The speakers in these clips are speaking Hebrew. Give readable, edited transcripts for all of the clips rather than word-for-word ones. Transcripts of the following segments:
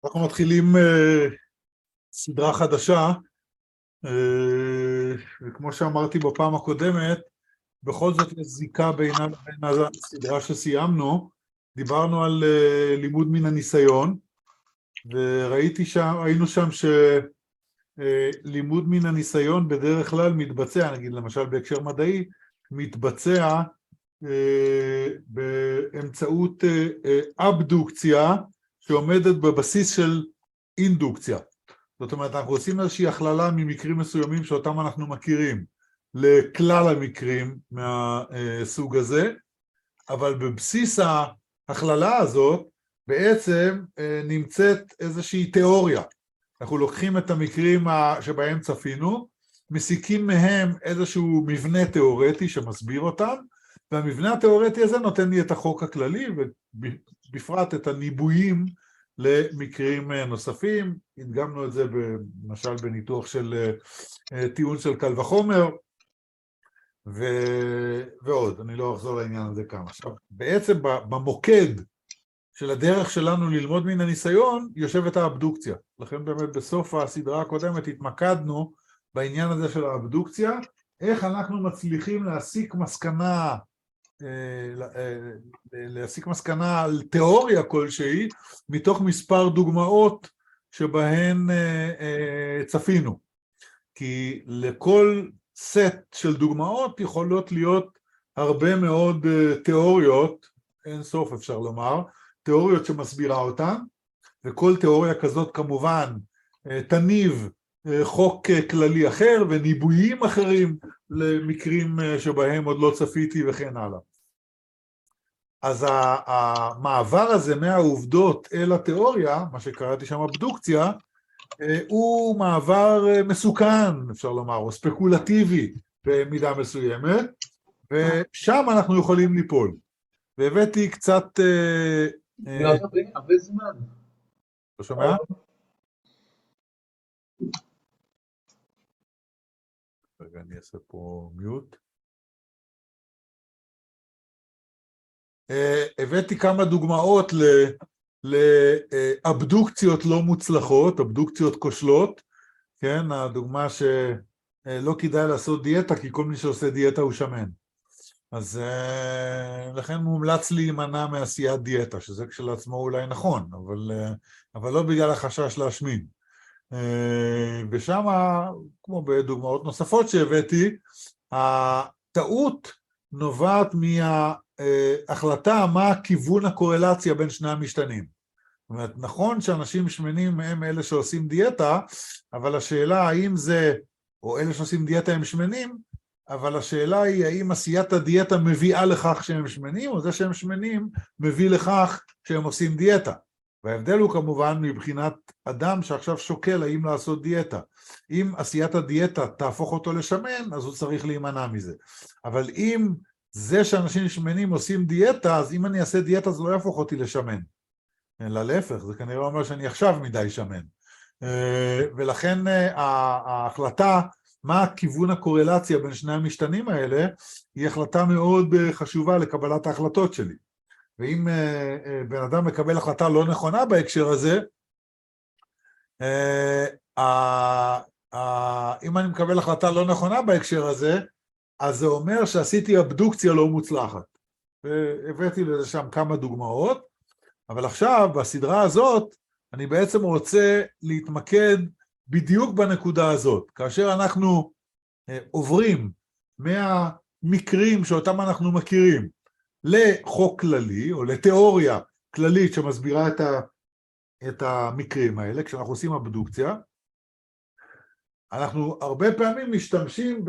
אנחנו מתחילים סדרה חדשה, וכמו שאמרתי בפעם הקודמת, בכל זאת יש זיקה בין הסדרה שסיימנו. דיברנו על לימוד מן הניסיון, והיינו שם שלימוד מן הניסיון בדרך כלל מתבצע, נגיד למשל בהקשר מדעי, מתבצע באמצעות אבדוקציה שעומדת בבסיס של אינדוקציה. זאת אומרת, אנחנו עושים איזושהי הכללה ממקרים מסוימים שאותם אנחנו מכירים לכלל המקרים מהסוג הזה, אבל בבסיס ההכללה הזאת בעצם נמצאת איזושהי תיאוריה. אנחנו לוקחים את המקרים שבהם צפינו, מסיקים מהם איזשהו מבנה תיאורטי שמסביר אותם, והמבנה התיאורטי הזה נותן לי את החוק הכללי, ובפרט את הניבויים למקרים נוספים. הדגמנו את זה למשל בניתוח של טיעון של קל וחומר, ועוד, אני לא אחזור לעניין הזה כמה. עכשיו, בעצם במוקד של הדרך שלנו ללמוד מן הניסיון, יושבת האבדוקציה. לכן באמת בסוף הסדרה הקודמת התמקדנו בעניין הזה של האבדוקציה, איך אנחנו מצליחים להסיק מסקנה על תיאוריה כלשהי, מתוך מספר דוגמאות שבהן צפינו. כי לכל סט של דוגמאות יכולות להיות הרבה מאוד תיאוריות, אין סוף אפשר לומר, תיאוריות שמסבירה אותן, וכל תיאוריה כזאת כמובן תניב חוק כללי אחר וניבויים אחרים למקרים שבהם עוד לא צפיתי וכן הלאה. אז המעבר הזה מהעובדות אל התיאוריה, מה שקראתי שם אבדוקציה, הוא מעבר מסוכן, אפשר לומר, או ספקולטיבי במידה מסוימת, ושם אנחנו יכולים ליפול. והבאתי קצת... הרבה זמן. לא שומע? רגע, אני אעשה פה מיוט. הבאתי כמה דוגמאות לאבדוקציות לא מוצלחות, אבדוקציות כושלות, כן? הדוגמה שלא כדאי לעשות דיאטה, כי כל מי שעושה דיאטה הוא שמן. אז לכן מומלץ להימנע מעשיית דיאטה, שזה כשלעצמו אולי נכון, אבל לא בגלל החשש להשמין. ושם, כמו בדוגמאות נוספות שהבאתי, הטעות נובעת מההחלטה מה כיוון הקורלציה בין שני המשתנים. זאת אומרת, נכון שאנשים שמנים הם אלה שעושים דיאטה, אבל השאלה האם זה, או אלה שעושים דיאטה הם שמנים, אבל השאלה היא האם עשיית הדיאטה מביאה לכך שהם שמנים, או זה שהם שמנים מביא לכך שהם עושים דיאטה. וההבדל הוא כמובן מבחינת אדם שעכשיו שוקל האם לעשות דיאטה. אם עשיית הדיאטה תהפוך אותו לשמן, אז הוא צריך להימנע מזה. אבל אם זה שאנשים שמנים עושים דיאטה, אז אם אני אעשה דיאטה זה לא יהפוך אותי לשמן. אלא להפך, זה כנראה אומר שאני עכשיו מדי שמן. ולכן ההחלטה, מה כיוון הקורלציה בין שני המשתנים האלה, היא החלטה מאוד חשובה לקבלת ההחלטות שלי. ואם בן אדם מקבל החלטה לא נכונה בהקשר הזה, אם אני מקבל החלטה לא נכונה בהקשר הזה, אז זה אומר שעשיתי אבדוקציה לא מוצלחת. והבאתי לזה שם כמה דוגמאות, אבל עכשיו בסדרה הזאת אני בעצם רוצה להתמקד בדיוק בנקודה הזאת. כאשר אנחנו עוברים מהמקרים שאותם אנחנו מכירים לחוק כללי או לתיאוריה כללית שמסבירה את המקרים האלה, כשאנחנו עושים אבדוקציה, אנחנו הרבה פעמים משתמשים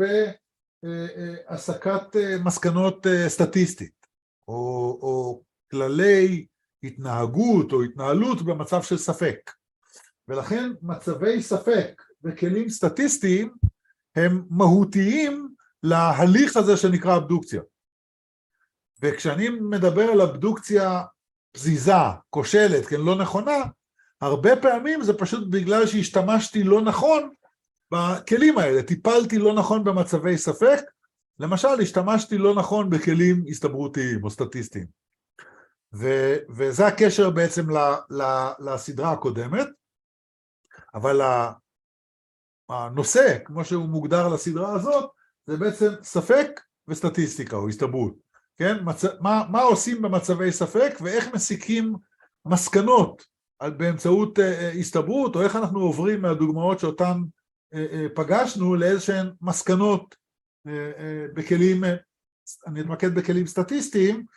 בהסקת מסקנות סטטיסטית, או כללי התנהגות או התנהלות במצב של ספק. ולכן מצבי ספק וכלים סטטיסטיים הם מהותיים להליך הזה שנקרא אבדוקציה. וכשאני מדבר על אבדוקציה פזיזה, כושלת, כן, לא נכונה, הרבה פעמים זה פשוט בגלל שהשתמשתי לא נכון בכלים האלה, טיפלתי לא נכון במצבי ספק, למשל השתמשתי לא נכון בכלים הסתברותיים או סטטיסטיים. וזה הקשר בעצם לסדרה הקודמת, אבל הנושא, כמו שהוא מוגדר לסדרה הזאת, זה בעצם ספק וסטטיסטיקה או הסתברות, כן? מה עושים במצבי ספק ואיך מסיקים מסקנות באמצעות הסתברות, או איך אנחנו עוברים מהדוגמאות שאותן פגשנו לאיזשהן מסקנות בכלים, אני אתמקד בכלים סטטיסטיים,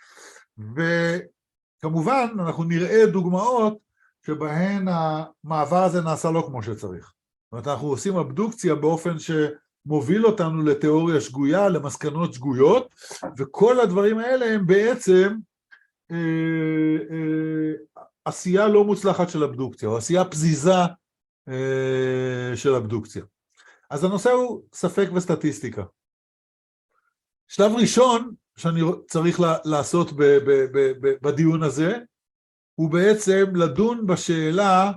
וכמובן אנחנו נראה דוגמאות שבהן המעבר הזה נעשה לא כמו שצריך. זאת אומרת, אנחנו עושים אבדוקציה באופן שמוביל אותנו לתיאוריה שגויה, למסקנות שגויות, וכל הדברים האלה הם בעצם עשייה לא מוצלחת של אבדוקציה, או עשייה פזיזה של אבדוקציה. אז הנושא הוא ספק וסטטיסטיקה. שלב ראשון שאני צריך לעשות בדיון הזה, הוא בעצם לדון בשאלה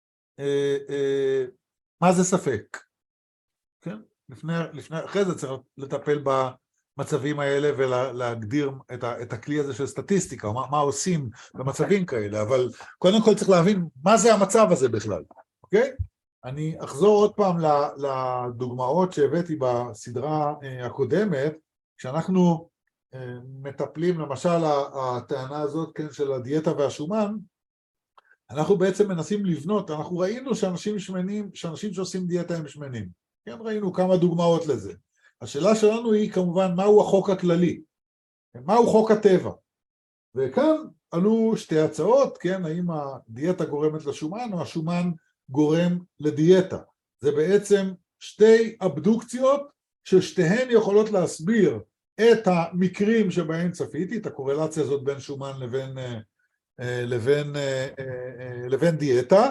מה זה ספק. כן? אחרי זה צריך לטפל במצבים האלה ולהגדיר את הכלי הזה של סטטיסטיקה, או מה עושים במצבים כאלה, אבל קודם כל צריך להבין מה זה המצב הזה בכלל, אוקיי? אני אחזור עוד פעם לדוגמאות שהבאתי בסדרה הקודמת, כשאנחנו מטפלים, למשל הטענה הזאת, כן, של הדיאטה והשומן, אנחנו בעצם מנסים לבנות, אנחנו ראינו שאנשים שמנים, שאנשים שעושים דיאטה הם שמנים, כן, ראינו כמה דוגמאות לזה. השאלה שלנו היא כמובן מהו החוק הכללי, מהו חוק הטבע, וכאן עלו שתי הצעות, כן, האם הדיאטה גורמת לשומן או השומן גורם לדיאטה. זה בעצם שתי אבדוקציות ששתיהן יכולות להסביר את המקרים שבהם צפיתי, את הקורלציה הזאת בין שומן לבין דיאטה,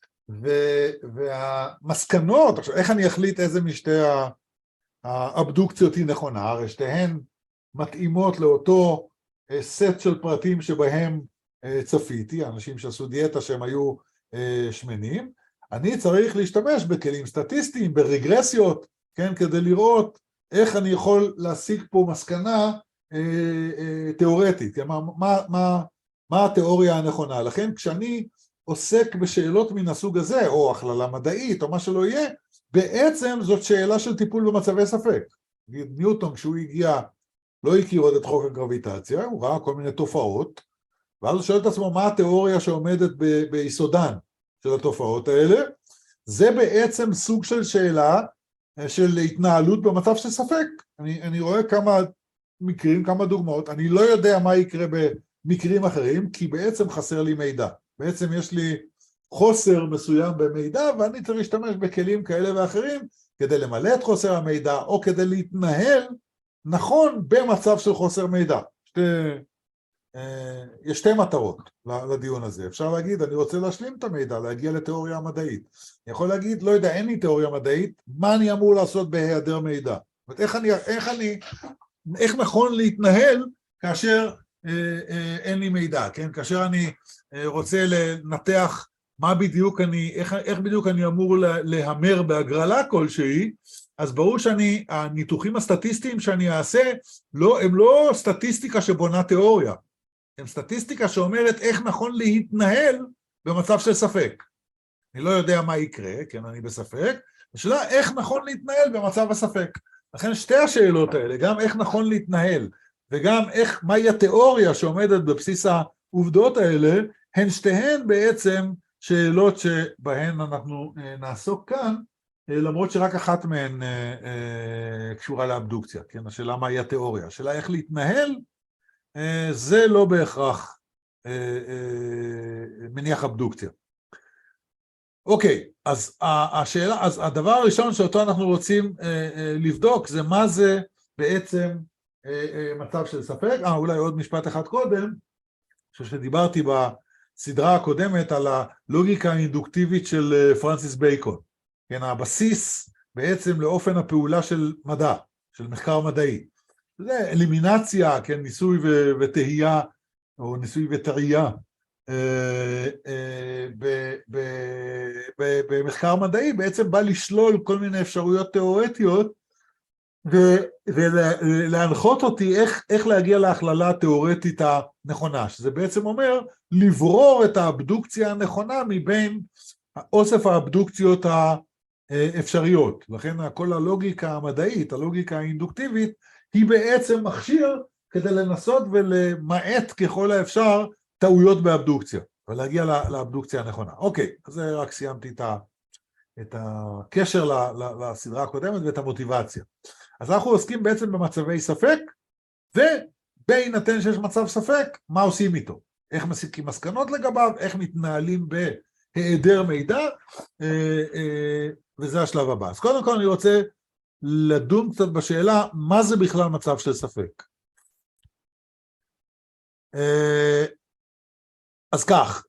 והמסקנות, עכשיו איך אני אחליט איזה משתי האבדוקציות היא נכונה, הרי שתיהן מתאימות לאותו סט של פרטים שבהם צפיתי, אנשים שעשו דיאטה שהם היו שמנים, אני צריך להשתמש בכלים סטטיסטיים, ברגרסיות, כן, כדי לראות איך אני יכול להשיג פה מסקנה תיאורטית, מה התיאוריה הנכונה. לכן כשאני עוסק בשאלות מן הסוג הזה, או הכללה מדעית, או מה שלא יהיה, בעצם זאת שאלה של טיפול במצבי ספק. ניוטון כשהוא הגיע, לא הכיר עוד את חוק הגרביטציה, הוא ראה כל מיני תופעות, ואז הוא שואל את עצמו מה התיאוריה שעומדת ביסודן של התופעות האלה. זה בעצם סוג של שאלה של התנהלות במצב של ספק. אני רואה כמה מקרים, כמה דוגמאות, אני לא יודע מה יקרה במקרים אחרים, כי בעצם חסר לי מידע. בעצם יש לי חוסר מסוים במידע, ואני צריך להשתמש בכלים כאלה ואחרים, כדי למלא את חוסר המידע, או כדי להתנהל נכון במצב של חוסר מידע. יש שתי מטרות לדיון הזה. אפשר להגיד, אני רוצה להשלים את המידע, להגיע לתיאוריה המדעית. אני יכול להגיד, לא יודע, אין לי תיאוריה מדעית, מה אני אמור לעשות בהיעדר מידע? זאת אומרת, איך נכון להתנהל כאשר אין לי מידע, כן? כאשר אני רוצה לנתח מה בדיוק איך בדיוק אני אמור להמר בהגרלה כלשהי, אז ברור הניתוחים הסטטיסטיים שאני אעשה, הם לא סטטיסטיקה שבונה תיאוריה, הם סטטיסטיקה שאומרת איך נכון להתנהל במצב של ספק. אני לא יודע מה יקרה, כן, אני בספק, השאלה איך נכון להתנהל במצב הספק. לכן שתי השאלות האלה, גם איך נכון להתנהל, וגם מהי התיאוריה שעומדת בבסיס העובדות האלה, הן שתיהן בעצם שאלות שבהן אנחנו נעסוק כאן, למרות שרק אחת מהן קשורה לאבדוקציה, כן? השאלה מהי התיאוריה, השאלה איך להתנהל, זה לא בהכרח מניח אבדוקציה. אוקיי, אז הדבר הראשון שאותו אנחנו רוצים לבדוק, זה מה זה בעצם מצב של ספק. אולי עוד משפט אחד קודם, שדיברתי בסדרה הקודמת על הלוגיקה האינדוקטיבית של פרנסיס בייקון. כן, הבסיס בעצם לאופן הפעולה של מדע, של מחקר מדעי. זה אלימינציה, כן, ניסוי וטעייה, או ניסוי וטעייה, במחקר מדעי בעצם בא לשלול כל מיני אפשרויות תיאורטיות, ולהנחות אותי איך להגיע להכללה התיאורטית הנכונה, שזה בעצם אומר לברור את האבדוקציה הנכונה מבין אוסף האבדוקציות האפשריות. לכן כל הלוגיקה המדעית, הלוגיקה האינדוקטיבית, היא בעצם מכשיר כדי לנסות ולמעט ככל האפשר טעויות באבדוקציה, ולהגיע לאבדוקציה הנכונה. אוקיי, אז רק סיימתי את הקשר לסדרה הקודמת ואת המוטיבציה. אז אנחנו עוסקים בעצם במצבי ספק, ובהינתן שיש מצב ספק, מה עושים איתו? איך מסיקים מסקנות לגביו, איך מתנהלים בהיעדר מידע, וזה השלב הבא. אז קודם כל אני רוצה לדון קצת בשאלה, מה זה בכלל מצב של ספק? אז כך,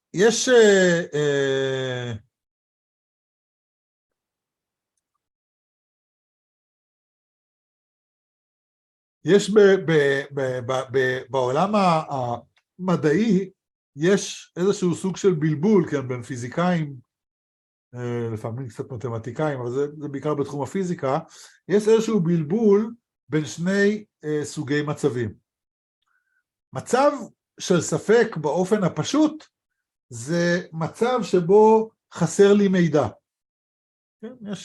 יש בעולם המדעי, יש איזשהו סוג של בלבול, כן, בין פיזיקאים, לפעמים קצת מתמטיקאים, אבל זה בעיקר בתחום הפיזיקה, יש איזשהו בלבול בין שני סוגי מצבים. מצב של ספק באופן הפשוט, זה מצב שבו חסר לי מידע. כן? יש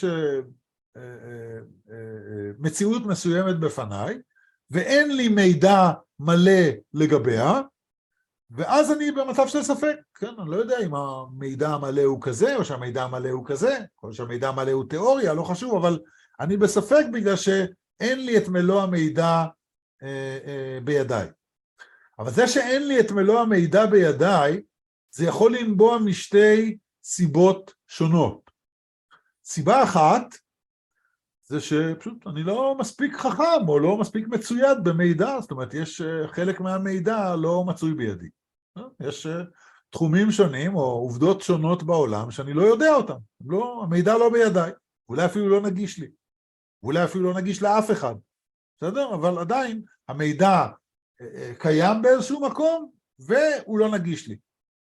מציאות מסוימת בפניי, ואין לי מידע מלא לגביה, ואז אני במצב של ספק, כן? אני לא יודע אם המידע המלא הוא כזה, או שהמידע המלא הוא כזה, או שהמידע המלא הוא תיאוריה, לא חשוב, אבל אני בספק בגלל שאין לי את מלוא המידע בידיי. אבל זה שאין לי את מלוא המידע בידיי, זה יכול לנבוע משתי סיבות שונות. סיבה אחת, זה שפשוט אני לא מספיק חכם, או לא מספיק מצויד במידע, זאת אומרת, יש חלק מהמידע לא מצוי בידי. יש תחומים שונים, או עובדות שונות בעולם, שאני לא יודע אותם. המידע לא בידיי, אולי אפילו לא נגיש לי. אולי אפילו לא נגיש לאף אחד. בסדר? אבל עדיין, המידע קיים באיזשהו מקום, והוא לא נגיש לי.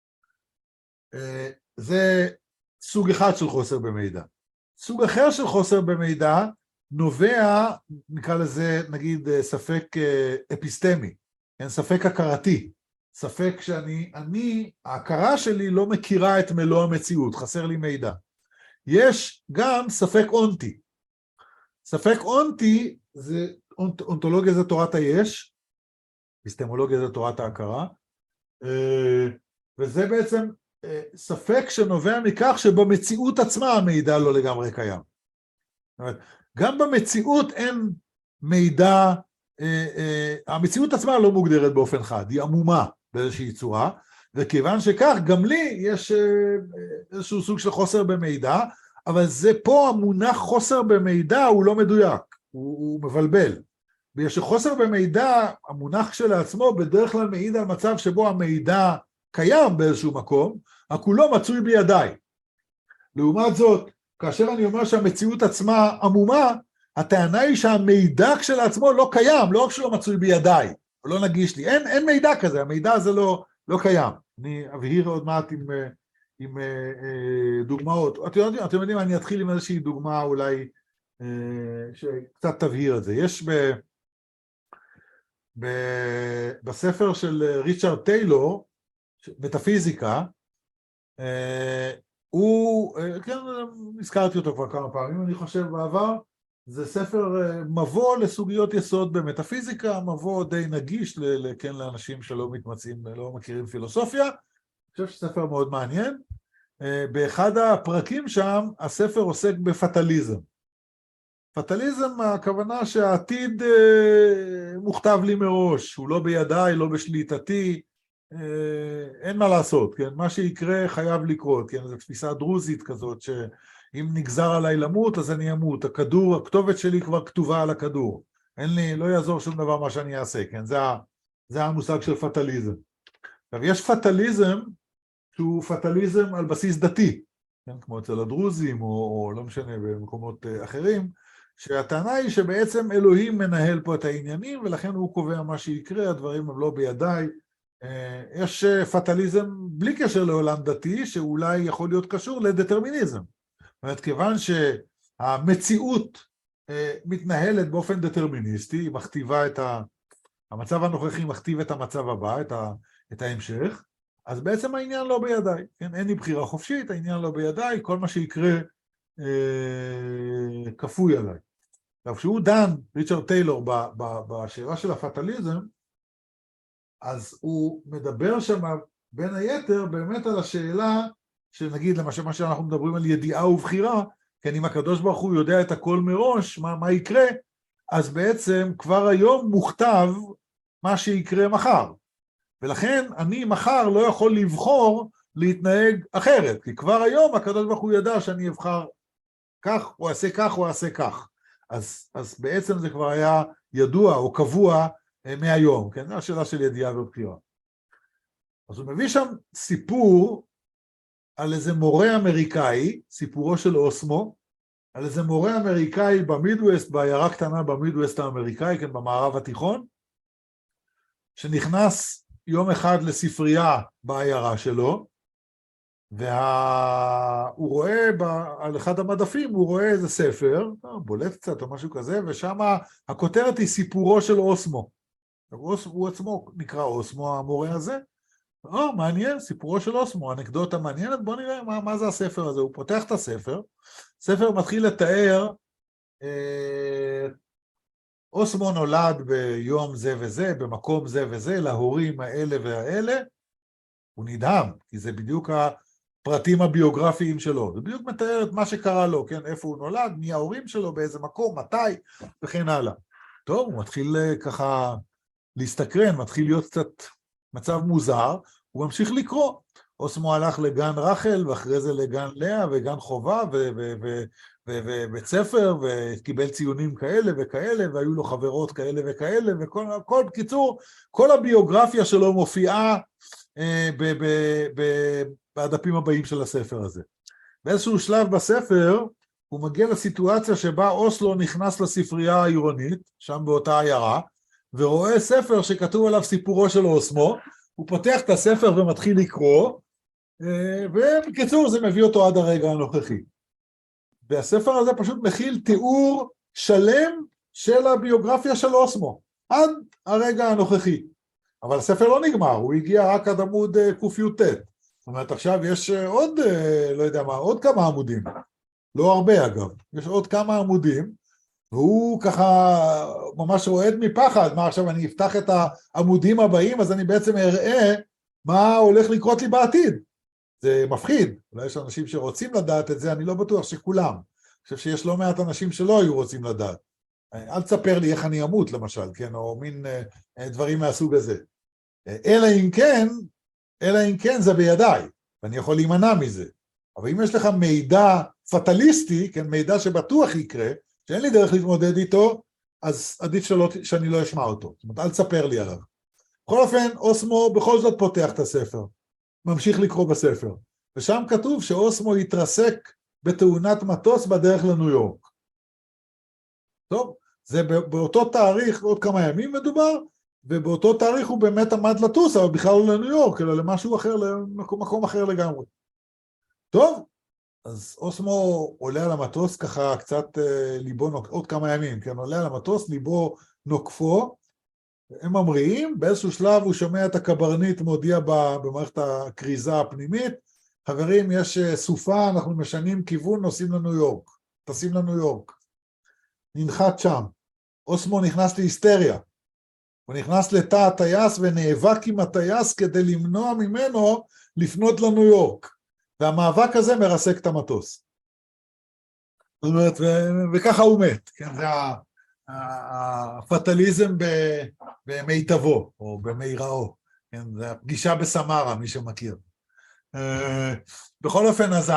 זה סוג אחד של חוסר במידע. סוג אחר של חוסר במידע נובע, נקרא לזה, נגיד, ספק אפיסטמי, ספק הכרתי, ספק ההכרה שלי לא מכירה את מלוא המציאות, חסר לי מידע. יש גם ספק אונטי. ספק אונטי, אונתולוגיה זה תורת היש, אפיסטמולוגיה זה תורת ההכרה, וזה בעצם ספק שנובע מכך שבמציאות עצמה המידע לא לגמרי קיים. גם במציאות אין מידע, המציאות עצמה לא מוגדרת באופן חד, היא עמומה באיזושהי צורה, וכיוון שכך גם לי יש איזשהו סוג של חוסר במידע, אבל זה פה המונח חוסר במידע הוא לא מדויק, הוא מבלבל. בגלל שחוסר במידע, המונח שלעצמו בדרך כלל מעיד על מצב שבו המידע קיים באיזשהו מקום, רק הוא לא מצוי בידיי. לעומת זאת, כאשר אני אומר שהמציאות עצמה עמומה, הטענה היא שהמידע כשלעצמו לא קיים, לא רק שלא מצוי בידיי, או לא נגיש לי, אין מידע כזה, המידע הזה לא קיים. אני אבהיר עוד מעט עם דוגמאות. אתם יודעים, אני אתחיל עם איזושהי דוגמה אולי שקצת תבהיר את זה. יש בספר של ריצ'רד טיילור, מטאפיזיקה, כן, הזכרתי אותו כבר כמה פעמים, אני חושב בעבר, זה ספר מבוא לסוגיות יסוד במטאפיזיקה, מבוא די נגיש כן, לאנשים שלא מתמצאים, לא מכירים פילוסופיה, אני חושב שספר מאוד מעניין. באחד הפרקים שם, הספר עוסק בפטליזם. פטליזם, הכוונה שהעתיד מוכתב לי מראש, הוא לא בידיי, לא בשליטתי, אין מה לעשות, כן? מה שיקרה חייב לקרות, כן? זו תפיסה דרוזית כזאת, שאם נגזר עליי למות, אז אני אמות. הכתובת שלי כבר כתובה על הכדור. לא יעזור שום דבר מה שאני אעשה, כן? זה המושג של פטליזם. עכשיו, יש פטליזם, שהוא פטליזם על בסיס דתי, כן? כמו אצל הדרוזים, או לא משנה, במקומות אחרים, שהטענה היא שבעצם אלוהים מנהל פה את העניינים, ולכן הוא קובע מה שיקרה, הדברים הם לא בידיי. יש פטליזם בלי קשר לעולם דתי, שאולי יכול להיות קשור לדטרמיניזם. זאת אומרת, כיוון שהמציאות מתנהלת באופן דטרמיניסטי, היא מכתיבה המצב הנוכחי מכתיב את המצב הבא, את ההמשך, אז בעצם העניין לא בידיי, כן? אין לי בחירה חופשית, העניין לא בידיי, כל מה שיקרה כפוי עליי. עכשיו, כשהוא דן, ריצ'רד טיילור, בשאלה של הפטליזם, אז הוא מדבר שם בין היתר באמת על השאלה, שנגיד למשל מה שאנחנו מדברים על ידיעה ובחירה, כן, אם הקדוש ברוך הוא יודע את הכל מראש, מה יקרה, אז בעצם כבר היום מוכתב מה שיקרה מחר. ולכן אני מחר לא יכול לבחור להתנהג אחרת, כי כבר היום הקדוש ברוך הוא ידע שאני אבחר כך, או אעשה כך, או אעשה כך. אז בעצם זה כבר היה ידוע או קבוע מהיום, כן? זו השאלה של ידיעה ובחירה. אז הוא מביא שם סיפור על איזה מורה אמריקאי, סיפורו של אוסמו, על איזה מורה אמריקאי במידווסט, בעיירה קטנה במידווסט האמריקאי, כן, במערב התיכון, שנכנס יום אחד לספרייה בעיירה שלו, והוא רואה על אחד המדפים, הוא רואה איזה ספר, בולט קצת או משהו כזה, ושם הכותרת היא סיפורו של אוסמו. הוא עצמו נקרא אוסמו, המורה הזה. מעניין, סיפורו של אוסמו, אנקדוטה מעניינת, בוא נראה מה זה הספר הזה. הוא פותח את הספר, הספר מתחיל לתאר, אוסמו נולד ביום זה וזה, במקום זה וזה, להורים האלה והאלה, הוא נדהם, כי זה בדיוק הפרטים הביוגרפיים שלו, זה בדיוק מתאר את מה שקרה לו, כן, איפה הוא נולד, מי ההורים שלו, באיזה מקום, מתי, וכן הלאה. טוב, הוא מתחיל ככה להסתקרן, מתחיל להיות קצת מצב מוזר, הוא ממשיך לקרוא. אוסמו הלך לגן רחל, ואחרי זה לגן לאה, וגן חובה, ובית ספר, וקיבל ציונים כאלה וכאלה, והיו לו חברות כאלה וכאלה, וכל בקיצור, כל הביוגרפיה שלו מופיעה בדפים הבאים של הספר הזה. באיזשהו שלב בספר, הוא מגיע לסיטואציה שבה אוסלו נכנס לספרייה העירונית, שם באותה עיירה, ורואה ספר שכתוב עליו סיפורו של אוסמו, הוא פותח את הספר ומתחיל לקרוא, ובקיצור זה מביא אותו עד הרגע הנוכחי. והספר הזה פשוט מכיל תיאור שלם של הביוגרפיה של אוסמו, עד הרגע הנוכחי. אבל הספר לא נגמר, הוא הגיע רק עד עמוד ק"ט. זאת אומרת, עכשיו יש עוד, לא יודע מה, עוד כמה עמודים. לא הרבה אגב, יש עוד כמה עמודים, והוא ככה ממש רועד מפחד, מה עכשיו אני אפתח את העמודים הבאים, אז אני בעצם אראה מה הולך לקרות לי בעתיד. זה מפחיד, אולי יש אנשים שרוצים לדעת את זה, אני לא בטוח שכולם. אני חושב שיש לא מעט אנשים שלא היו רוצים לדעת. אל תספר לי איך אני אמות למשל, כן, או מין דברים מהסוג הזה. אלא אם כן זה בידיי, ואני יכול להימנע מזה. אבל אם יש לך מידע פטליסטי, כן, מידע שבטוח יקרה, שאין לי דרך להתמודד איתו, אז עדיף שאני לא אשמע אותו. זאת אומרת, אל תספר לי עליו. בכל אופן, אוסמו בכל זאת פותח את הספר, ממשיך לקרוא בספר, ושם כתוב שאוסמו התרסק בתאונת מטוס בדרך לניו יורק. טוב, זה באותו תאריך, עוד כמה ימים מדובר, ובאותו תאריך הוא באמת עמד לטוס, אבל בכלל לא לניו יורק, אלא למשהו אחר, למקום אחר לגמרי. טוב, אז אוסמו עולה על המטוס ככה קצת ליבו עוד כמה ימים, כן, עולה על המטוס, ליבו נוקפו, הם ממריאים, באיזשהו שלב הוא שומע את הקברניט מודיע במערכת הקריזה הפנימית, חברים, יש סופה, אנחנו משנים כיוון, נוסעים לניו יורק, טסים לניו יורק. ננחת שם. אוסמו נכנס להיסטריה. הוא נכנס לתא הטייס ונאבק עם הטייס כדי למנוע ממנו לפנות לניו יורק. והמאבק הזה מרסק את המטוס. זאת אומרת, וככה הוא מת. כן, זה הפטליזם במיטבו, או במיראו. כן, זה הפגישה בסמרה, מי שמכיר. בכל אופן, אז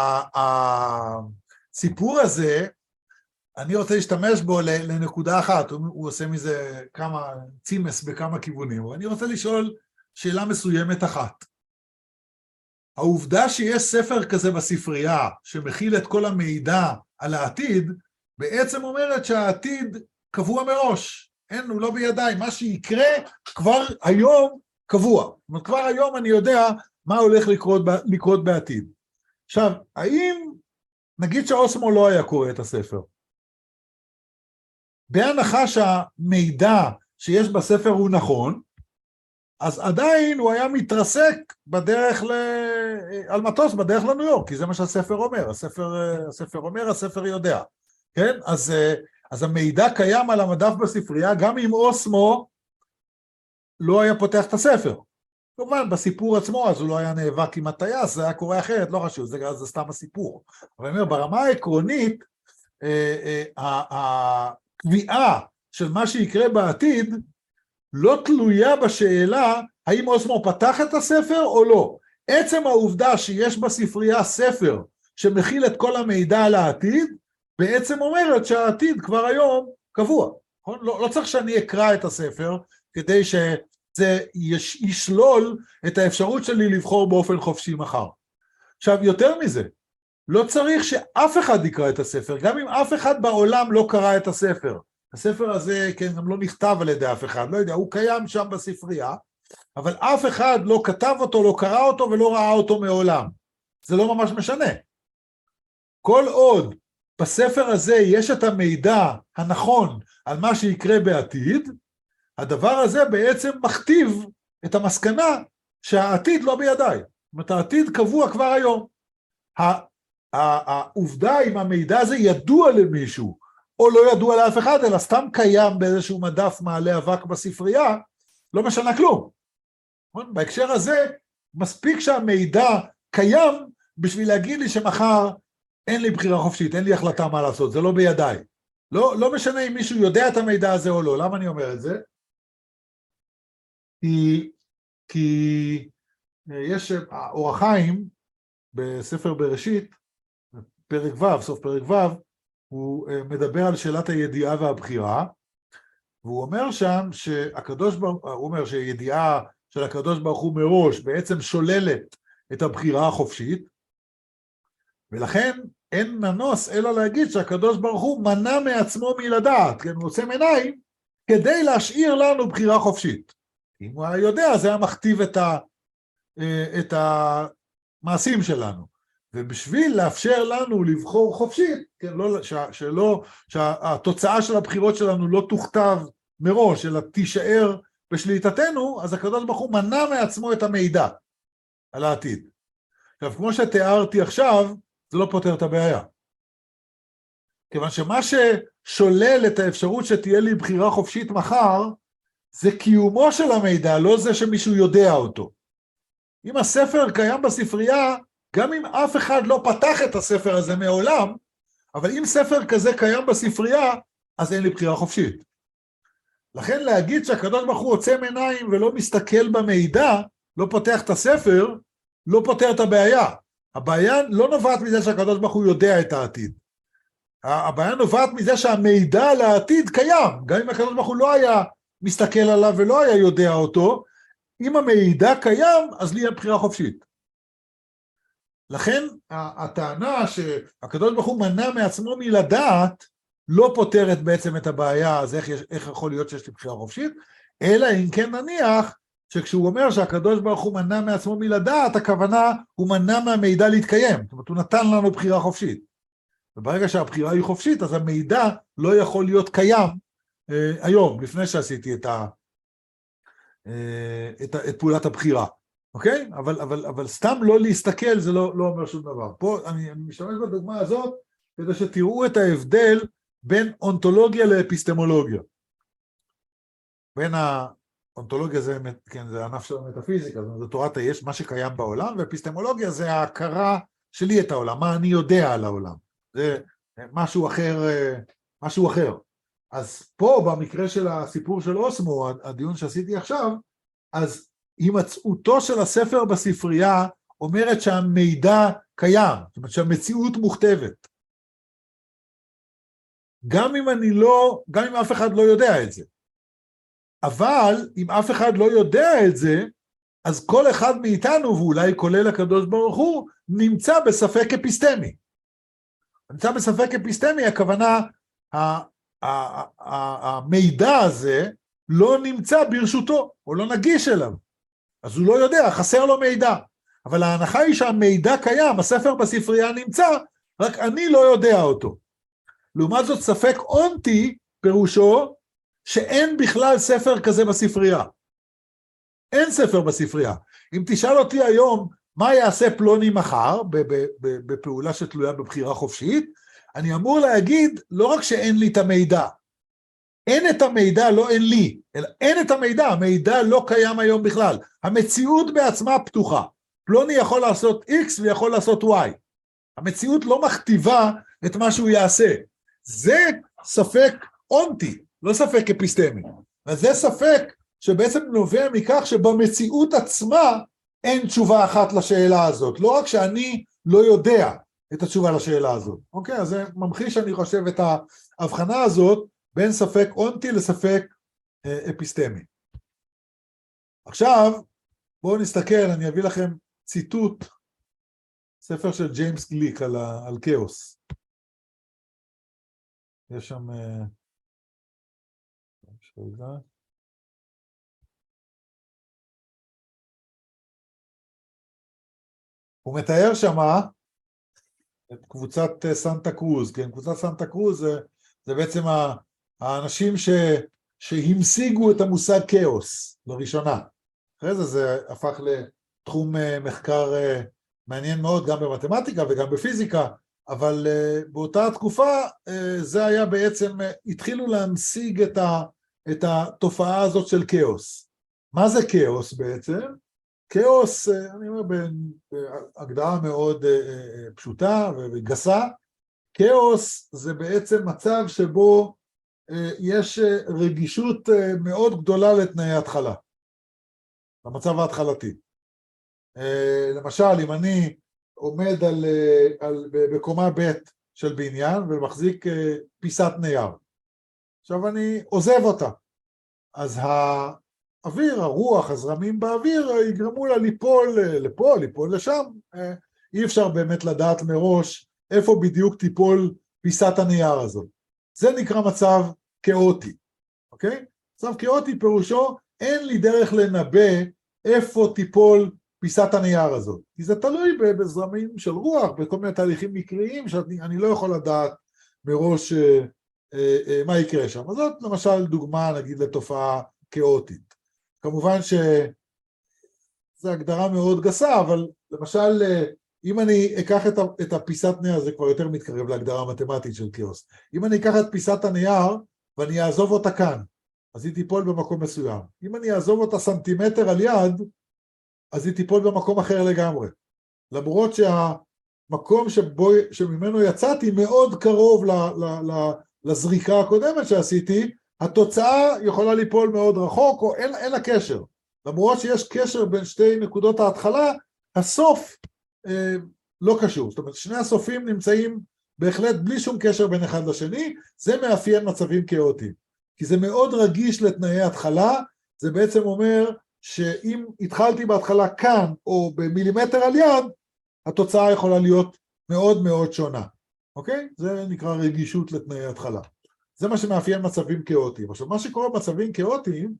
הסיפור הזה, אני רוצה להשתמש בו לנקודה אחת, הוא עושה מזה כמה צימס בכמה כיוונים, ואני רוצה לשאול שאלה מסוימת אחת. העובדה שיש ספר כזה בספרייה, שמכיל את כל המידע על העתיד, בעצם אומרת שהעתיד קבוע מראש, אין, הוא לא בידיי, מה שיקרה כבר היום קבוע, זאת אומרת, כבר היום אני יודע מה הולך לקרות בעתיד. עכשיו, האם, נגיד שאוסמו לא היה קורא את הספר, בהנחה שהמידע שיש בספר הוא נכון, אז עדיין הוא היה מתרסק בדרך על מטוס, בדרך לניו יורק, כי זה מה שהספר אומר, הספר אומר, הספר יודע, כן? אז המידע קיים על המדף בספרייה, גם אם אוסמו לא היה פותח את הספר. כמובן, בסיפור עצמו, אז הוא לא היה נאבק עם הטייס, זה היה קורה אחרת, לא חשוב, זה סתם הסיפור. אבל אני אומר, ברמה העקרונית, הקביעה של מה שיקרה בעתיד, לא תלויה בשאלה האם אוסמו פתח את הספר או לא. עצם העובדה שיש בספרייה ספר שמכיל את כל המידע על העתיד, בעצם אומרת שהעתיד כבר היום קבוע. לא צריך שאני אקרא את הספר כדי שזה ישלול את האפשרות שלי לבחור באופן חופשי מחר. עכשיו, יותר מזה, לא צריך שאף אחד יקרא את הספר, גם אם אף אחד בעולם לא קרא את הספר. הספר הזה, כן, גם לא נכתב על ידי אף אחד, לא יודע, הוא קיים שם בספרייה, אבל אף אחד לא כתב אותו, לא קרא אותו ולא ראה אותו מעולם. זה לא ממש משנה. כל עוד בספר הזה יש את המידע הנכון על מה שיקרה בעתיד, הדבר הזה בעצם מכתיב את המסקנה שהעתיד לא בידיי. זאת אומרת, העתיד קבוע כבר היום. העובדה אם המידע הזה ידוע למישהו, או לא ידוע לאף אחד, אלא סתם קיים באיזשהו מדף מעלה אבק בספרייה, לא משנה כלום. בהקשר הזה, מספיק שהמידע קיים בשביל להגיד לי שמחר אין לי בחירה חופשית, אין לי החלטה מה לעשות, זה לא בידיי. לא משנה אם מישהו יודע את המידע הזה או לא. למה אני אומר את זה? כי יש אור החיים בספר בראשית, פרק ו', סוף פרק ו', הוא מדבר על שאלת הידיעה והבחירה, והוא אומר שם הוא אומר שידיעה של הקדוש ברוך הוא מראש בעצם שוללת את הבחירה החופשית, ולכן אין מנוס אלא להגיד שהקדוש ברוך הוא מנע מעצמו מלדעת, כן, הוא עושה עיניים כדי להשאיר לנו בחירה חופשית. אם הוא היה יודע, זה היה מכתיב את המעשים שלנו. ובשביל לאפשר לנו לבחור חופשית, כן, שהתוצאה של הבחירות שלנו לא תוכתב מראש, אלא תישאר בשליטתנו, אז הקדוש ברוך הוא מנע מעצמו את המידע על העתיד. עכשיו, כמו שתיארתי עכשיו, זה לא פותר את הבעיה. כיוון שמה ששולל את האפשרות שתהיה לי בחירה חופשית מחר, זה קיומו של המידע, לא זה שמישהו יודע אותו. אם הספר קיים בספרייה, גם אם אף אחד לא פתח את הספר הזה מעולם, אבל אם ספר כזה קיים בספרייה, אז אין לי בחירה חופשית. לכן להגיד שהקדוש ברוך הוא עוצם עיניים ולא מסתכל במידע, לא פותח את הספר, לא פותר את הבעיה. הבעיה לא נובעת מזה שהקדוש ברוך הוא יודע את העתיד. הבעיה נובעת מזה שהמידע על העתיד קיים, גם אם הקדוש ברוך הוא לא היה מסתכל עליו ולא היה יודע אותו, אם המידע קיים, אז לי אין בחירה חופשית. לכן הטענה שהקדוש ברוך הוא מנע מעצמו מלדעת, לא פותרת בעצם את הבעיה, אז איך יכול להיות שיש לי בחירה חופשית, אלא אם כן נניח שכשהוא אומר שהקדוש ברוך הוא מנע מעצמו מלדעת, הכוונה הוא מנע מהמידע להתקיים, זאת אומרת הוא נתן לנו בחירה חופשית. וברגע שהבחירה היא חופשית, אז המידע לא יכול להיות קיים היום, לפני שעשיתי את פעולת הבחירה. אוקיי? אבל סתם לא להסתכל, זה לא אומר שום דבר. פה אני משתמש בדוגמה הזאת, כדי שתראו את ההבדל בין אונתולוגיה לאפיסטמולוגיה. בין האונתולוגיה זה, כן, זה ענף של המטאפיזיקה, זה תורת היש, מה שקיים בעולם, ואפיסטמולוגיה זה ההכרה שלי את העולם, מה אני יודע על העולם. זה משהו אחר. אז פה, במקרה של הסיפור של אוסמו, הדיון שעשיתי עכשיו, אז הימצאותו של הספר בספרייה אומרת שהמידע קיים, זאת אומרת שהמציאות מוכתבת. גם אם אף אחד לא יודע את זה. אבל אם אף אחד לא יודע את זה, אז כל אחד מאיתנו, ואולי כולל הקדוש ברוך הוא, נמצא בספק אפיסטמי. נמצא בספק אפיסטמי, הכוונה, המידע הזה לא נמצא ברשותו, או לא נגיש אליו. אז הוא לא יודע, חסר לו מידע. אבל ההנחה היא שהמידע קיים, הספר בספרייה נמצא, רק אני לא יודע אותו. לעומת זאת, ספק אונטי, פירושו שאין בכלל ספר כזה בספרייה. אין ספר בספרייה. אם תשאל אותי היום מה יעשה פלוני מחר, בפעולה שתלויה בבחירה חופשית, אני אמור להגיד לא רק שאין לי את המידע, אין את המידע, לא אין לי, אלא אין את המידע, המידע לא קיים היום בכלל. המציאות בעצמה פתוחה. פלוני יכול לעשות X ויכול לעשות Y. המציאות לא מכתיבה את מה שהוא יעשה. זה ספק אונטי, לא ספק אפיסטמי. וזה ספק שבעצם נובע מכך שבמציאות עצמה אין תשובה אחת לשאלה הזאת. לא רק שאני לא יודע את התשובה לשאלה הזאת. אוקיי, אז זה ממחיש, אני חושב, את ההבחנה הזאת בין ספק אונטי לספק אפיסטמי. עכשיו, בואו נסתכל, אני אביא לכם ציטוט, ספר של ג'יימס גליק על כאוס. יש שם... הוא מתאר שמה את קבוצת סנטה קרוז, כן? קבוצת סנטה קרוז זה בעצם האנשים שהמשיגו את המושג כאוס לראשונה. אחרי זה הפך לתחום מחקר מעניין מאוד גם במתמטיקה וגם בפיזיקה, אבל באותה תקופה זה היה בעצם, התחילו להמשיג את התופעה הזאת של כאוס. מה זה כאוס בעצם? כאוס, אני אומר בהגדרה מאוד פשוטה וגסה, כאוס זה בעצם מצב שבו יש רגישות מאוד גדולה לתנאי התחלה, למצב ההתחלתי. למשל, אם אני עומד בקומה ב' של בניין ומחזיק פיסת נייר, עכשיו אני עוזב אותה, אז האוויר, הרוח, הזרמים באוויר יגרמו לה ליפול לפה, ליפול לשם. אי אפשר באמת לדעת מראש איפה בדיוק תיפול פיסת הנייר הזאת. זה נקרא מצב כאוטי, אוקיי? מצב כאוטי פירושו, אין לי דרך לנבא איפה תיפול פיסת הנייר הזאת. כי זה תלוי בזרמים של רוח, בכל מיני תהליכים מקריים, שאני לא יכול לדעת מראש מה יקרה שם. אז זאת למשל דוגמה, נגיד, לתופעה כאוטית. כמובן שזו הגדרה מאוד גסה, אבל למשל, אם אני אקח את הפיסת נייר, זה כבר יותר מתקרב להגדרה המתמטית של כאוס. אם אני אקח את פיסת הנייר ואני אעזוב אותה כאן, אז היא תיפול במקום מסוים. אם אני אעזוב אותה סנטימטר על יד, אז היא תיפול במקום אחר לגמרי. למרות שהמקום שממנו יצאתי מאוד קרוב לזריקה הקודמת שעשיתי, התוצאה יכולה ליפול מאוד רחוק, או אין לה קשר. למרות שיש קשר בין שתי נקודות ההתחלה, הסוף לא קשור. זאת אומרת, שני הסופים נמצאים בהחלט בלי שום קשר בין אחד לשני, זה מאפיין מצבים כאוטיים. כי זה מאוד רגיש לתנאי התחלה, זה בעצם אומר שאם התחלתי בהתחלה כאן, או במילימטר על יד, התוצאה יכולה להיות מאוד מאוד שונה. אוקיי? זה נקרא רגישות לתנאי התחלה. זה מה שמאפיין מצבים כאוטיים. עכשיו, מה שקורה במצבים כאוטיים,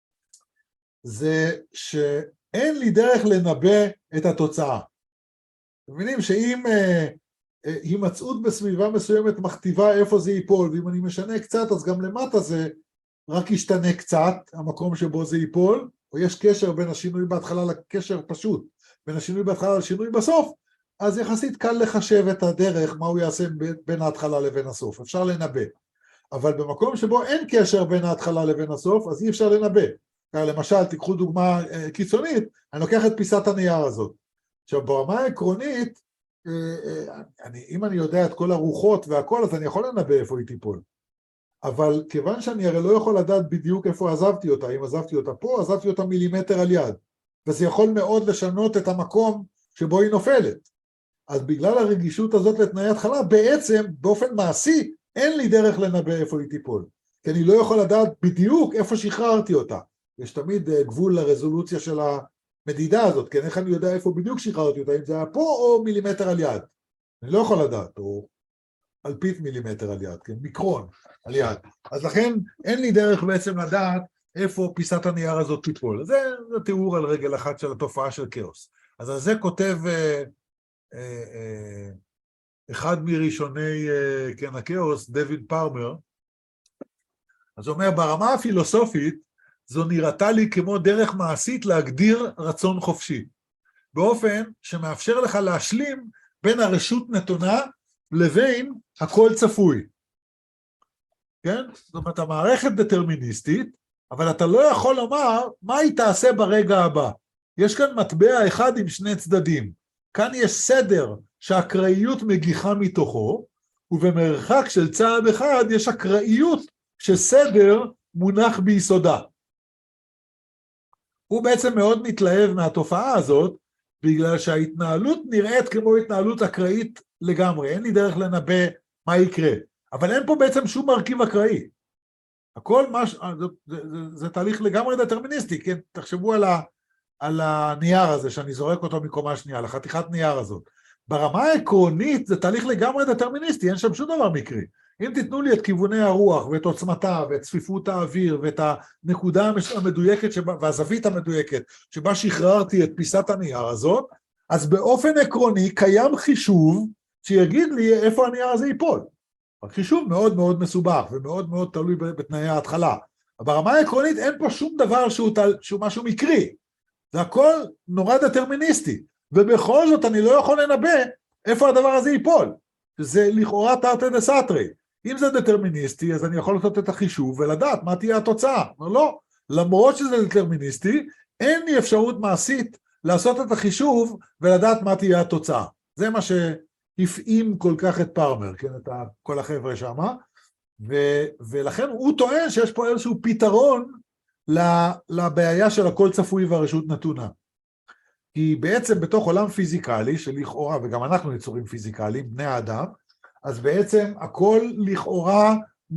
זה שאין לי דרך לנבא את התוצאה. אתם מבינים שאם הימצאות בסביבה מסוימת מכתיבה איפה זה ייפול, ואם אני משנה קצת, אז גם למטה זה רק ישתנה קצת, המקום שבו זה ייפול, או יש קשר בין השינוי בהתחלה לקשר פשוט, בין השינוי בהתחלה לשינוי בסוף, אז יחסית קל לחשב את הדרך, מה הוא יעשה בין ההתחלה לבין הסוף. אפשר לנבא. אבל במקום שבו אין קשר בין ההתחלה לבין הסוף, אז אי אפשר לנבא. למשל, תיקחו דוגמה קיצונית, אני לוקח את פיסת הנייר הזאת. עכשיו, ברמה העקרונית, אם אני יודע את כל הרוחות והכל, אז אני יכול לנבא איפה היא תיפול. אבל כיוון שאני הרי לא יכול לדעת בדיוק איפה עזבתי אותה, אם עזבתי אותה פה, עזבתי אותה מילימטר על יד. וזה יכול מאוד לשנות את המקום שבו היא נופלת. אז בגלל הרגישות הזאת לתנאי התחלה, בעצם באופן מעשי, אין לי דרך לנבא איפה היא תיפול. כי אני לא יכול לדעת בדיוק איפה שחררתי אותה. יש תמיד גבול לרזולוציה של המדידה הזאת, כן? איך אני יודע איפה בדיוק שחררתי אותה, אם זה היה פה או מילימטר על יד. אני לא יכול לדעת, או אלפית מילימטר על יד, כן? מיקרון על יד. אז לכן אין לי דרך בעצם לדעת איפה פיסת הנייר הזאת תיפול. זה תיאור על רגל אחת של התופעה של כאוס. אז על זה כותב אחד מראשוני כן, הכאוס, דויד פארמר, אז הוא אומר, ברמה הפילוסופית, זו נראתה לי כמו דרך מעשית להגדיר רצון חופשי, באופן שמאפשר לך להשלים בין הרשות נתונה לבין הכל צפוי. כן? זאת אומרת, המערכת דטרמיניסטית, אבל אתה לא יכול לומר מה היא תעשה ברגע הבא. יש כאן מטבע אחד עם שני צדדים. כאן יש סדר שהאקראיות מגיחה מתוכו, ובמרחק של צעד אחד יש אקראיות שסדר מונח ביסודה. הוא בעצם מאוד מתלהב מהתופעה הזאת, בגלל שההתנהלות נראית כמו התנהלות אקראית לגמרי. אין לי דרך לנבא מה יקרה. אבל אין פה בעצם שום מרכיב אקראי. הכל זה תהליך לגמרי דטרמיניסטי, כן? תחשבו על הנייר הזה, שאני זורק אותו מקומה שנייה, לחתיכת נייר הזאת. ברמה העקרונית זה תהליך לגמרי דטרמיניסטי, אין שם שום דבר מקרי. אם תיתנו לי את כיווני הרוח ואת עוצמתה ואת צפיפות האוויר ואת הנקודה המדויקת והזווית המדויקת שבה שחררתי את פיסת הנייר הזאת, אז באופן עקרוני קיים חישוב שיגיד לי איפה הנייר הזה ייפול. החישוב מאוד מאוד מסובך ומאוד מאוד תלוי בתנאי ההתחלה. ברמה העקרונית אין פה שום דבר שהוא משהו מקרי. זה הכל נורא דטרמיניסטי. ובכל זאת אני לא יכול לנבא איפה הדבר הזה ייפול. זה לכאורה תרתי דסתרי. אם זה דטרמיניסטי, אז אני יכול לעשות את החישוב ולדעת מה תהיה התוצאה. לא, למרות שזה דטרמיניסטי, אין לי אפשרות מעשית לעשות את החישוב ולדעת מה תהיה התוצאה. זה מה שהפעים כל כך את פארמר, כן, את כל החבר'ה שמה, ולכן הוא טוען שיש פה איזשהו פתרון לבעיה של הכל צפוי והרשות נתונה. כי בעצם בתוך עולם פיזיקלי, שלכאורה, וגם אנחנו יצורים פיזיקליים, בני האדם, אז בעצם הכל לכאורה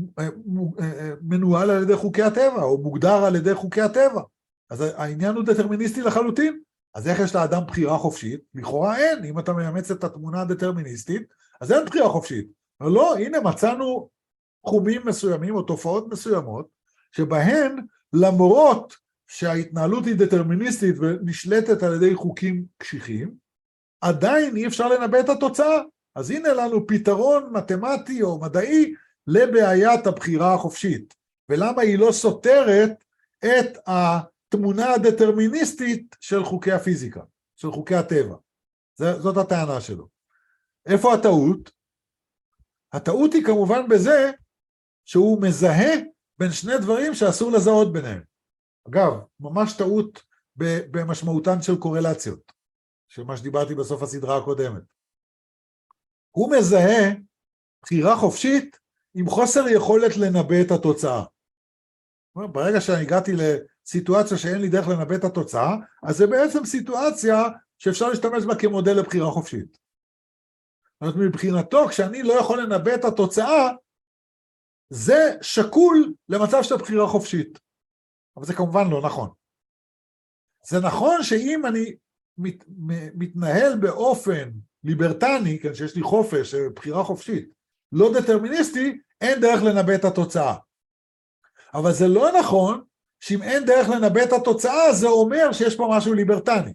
מנוהל על ידי חוקי הטבע, או מוגדר על ידי חוקי הטבע. אז העניין הוא דטרמיניסטי לחלוטין. אז איך יש לאדם בחירה חופשית? לכאורה אין. אם אתה מאמץ את התמונה הדטרמיניסטית, אז אין בחירה חופשית. אבל לא, הנה מצאנו תחומים מסוימים או תופעות מסוימות, שבהן למרות שההתנהלות היא דטרמיניסטית ונשלטת על ידי חוקים קשיחים, עדיין אי אפשר לנבא את התוצאה. אז הנה לנו פתרון מתמטי או מדעי לבעיית הבחירה החופשית. ולמה היא לא סותרת את התמונה הדטרמיניסטית של חוקי הפיזיקה, של חוקי הטבע. זאת הטענה שלו. איפה הטעות? הטעות היא כמובן בזה שהוא מזהה בין שני דברים שאסור לזהות ביניהם. אגב, ממש טעות במשמעותן של קורלציות, שמה שדיברתי בסוף הסדרה הקודמת. הוא מזהה בחירה חופשית עם חוסר יכולת לנבא את התוצאה. ברגע שאני הגעתי לסיטואציה שאין לי דרך לנבא את התוצאה, אז זה בעצם סיטואציה שאפשר להשתמש בה כמודל לבחירה חופשית. זאת אומרת, מבחינתו, כשאני לא יכול לנבא את התוצאה, זה שקול למצב של בחירה חופשית. אבל זה כמובן לא נכון. זה נכון שאם אני מתנהל באופן ליברטני, כן, שיש לי חופש, בחירה חופשית, לא דטרמיניסטי, אין דרך לנבא את התוצאה. אבל זה לא נכון שאם אין דרך לנבא את התוצאה, זה אומר שיש פה משהו ליברטני.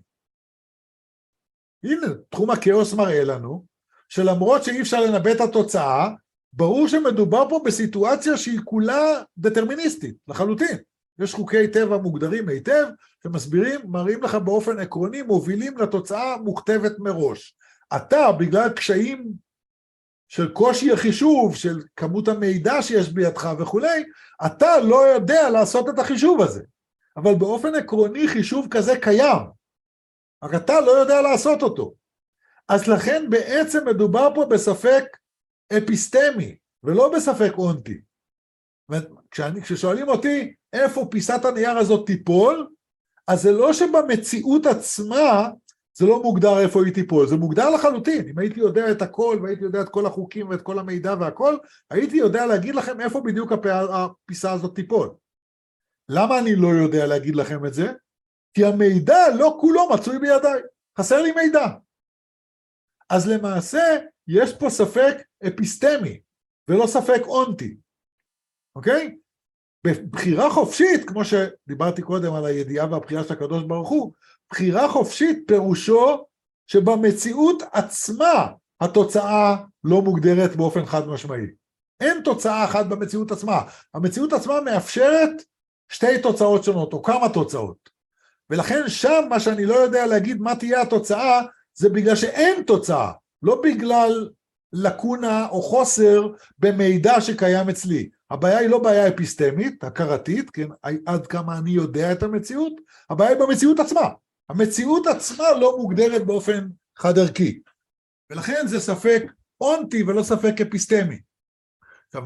הנה, תחום הכאוס מראה לנו, שלמרות שאי אפשר לנבא את התוצאה, ברור שמדובר פה בסיטואציה שהיא כולה דטרמיניסטית, לחלוטין. יש חוקי טבע מוגדרים היטב, שמסבירים, מראים לך באופן עקרוני, מובילים לתוצאה מוכתבת מראש. אתה, בגלל קשיים של קושי החישוב, של כמות המידע שיש בידך וכו', אתה לא יודע לעשות את החישוב הזה. אבל באופן עקרוני חישוב כזה קיים, רק אתה לא יודע לעשות אותו. אז לכן בעצם מדובר פה בספק אפיסטמי, ולא בספק אונטי. כששואלים אותי איפה פיסת הנייר הזאת תיפול, אז זה לא שבמציאות עצמה זה לא מוגדר איפה היא תיפול, זה מוגדר לחלוטין. אם הייתי יודע את הכל, והייתי יודע את כל החוקים ואת כל המידע והכל, הייתי יודע להגיד לכם איפה בדיוק הפיסה הזאת תיפול. למה אני לא יודע להגיד לכם את זה? כי המידע לא כולו מצוי בידיי, חסר לי מידע. אז למעשה יש פה ספק אפיסטמי, ולא ספק אונטי. אוקיי? בבחירה חופשית, כמו שדיברתי קודם על הידיעה והבחירה של הקדוש ברוך הוא, בחירה חופשית פירושו שבמציאות עצמה התוצאה לא מוגדרת באופן חד משמעי. אין תוצאה אחת במציאות עצמה. המציאות עצמה מאפשרת שתי תוצאות שונות, או כמה תוצאות. ולכן שם מה שאני לא יודע להגיד מה תהיה התוצאה, זה בגלל שאין תוצאה, לא בגלל לקונה או חוסר במידע שקיים אצלי. הבעיה היא לא בעיה אפיסטמית, הכרתית, כן, עד כמה אני יודע את המציאות, הבעיה היא במציאות עצמה. המציאות עצמה לא מוגדרת באופן חד ערכי. ולכן זה ספק אונטי ולא ספק אפיסטמי. עכשיו,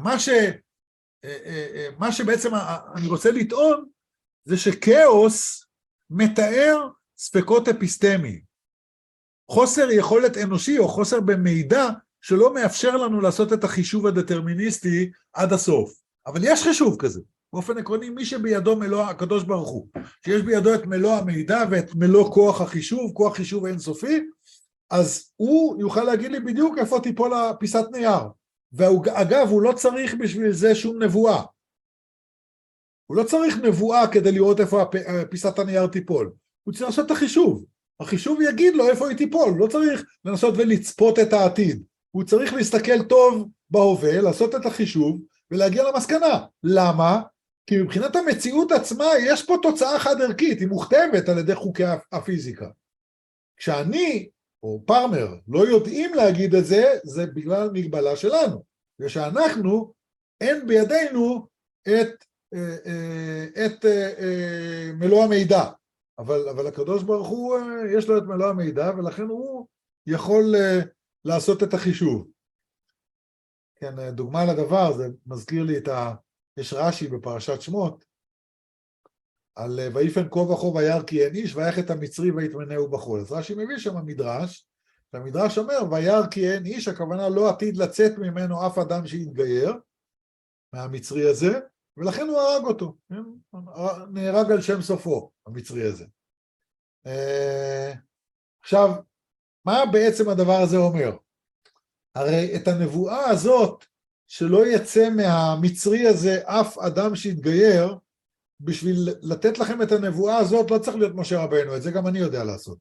מה שבעצם אני רוצה לטעון, זה שכאוס מתאר ספקות אפיסטמיים. חוסר יכולת אנושי או חוסר במידע שלא מאפשר לנו לעשות את החישוב הדטרמיניסטי עד הסוף. אבל יש חישוב כזה. באופן עקרוני, מי שבידו מלוא הקדוש ברוך הוא, שיש בידו את מלוא המידע ואת מלוא כוח החישוב, כוח חישוב אינסופי, אז הוא יוכל להגיד לי בדיוק איפה תיפול הפיסת נייר. ואגב, הוא לא צריך בשביל זה שום נבואה. הוא לא צריך נבואה כדי לראות איפה פיסת הנייר תיפול. הוא צריך לעשות את החישוב. החישוב יגיד לו איפה היא תיפול. לא צריך לנסות ולצפות את העתיד. הוא צריך להסתכל טוב בהווה, לעשות את החישוב ולהגיע למסקנה. למה? כי מבחינת המציאות עצמה יש פה תוצאה חד ערכית, היא מוכתבת על ידי חוקי הפיזיקה. כשאני או פרמר לא יודעים להגיד את זה, זה בגלל מגבלה שלנו. ושאנחנו, אין בידינו את מלוא המידע. אבל הקדוש ברוך הוא, יש לו את מלוא המידע, ולכן הוא יכול לעשות את החישוב. כן, דוגמה לדבר, זה מזכיר לי יש רש"י בפרשת שמות, על ויפן כה וכה וירא כי אין איש, ויך את המצרי ויטמנהו בחול. אז רש"י מביא שם המדרש, והמדרש אומר, וירא כי אין איש, הכוונה לא עתיד לצאת ממנו אף אדם שיתגייר, מהמצרי הזה, ולכן הוא הרג אותו, נהרג על שם סופו, המצרי הזה. עכשיו, מה בעצם הדבר הזה אומר? הרי את הנבואה הזאת, שלא יצא מהמצרי הזה אף אדם שיתגייר, בשביל לתת לכם את הנבואה הזאת, לא צריך להיות משה רבנו, את זה גם אני יודע לעשות.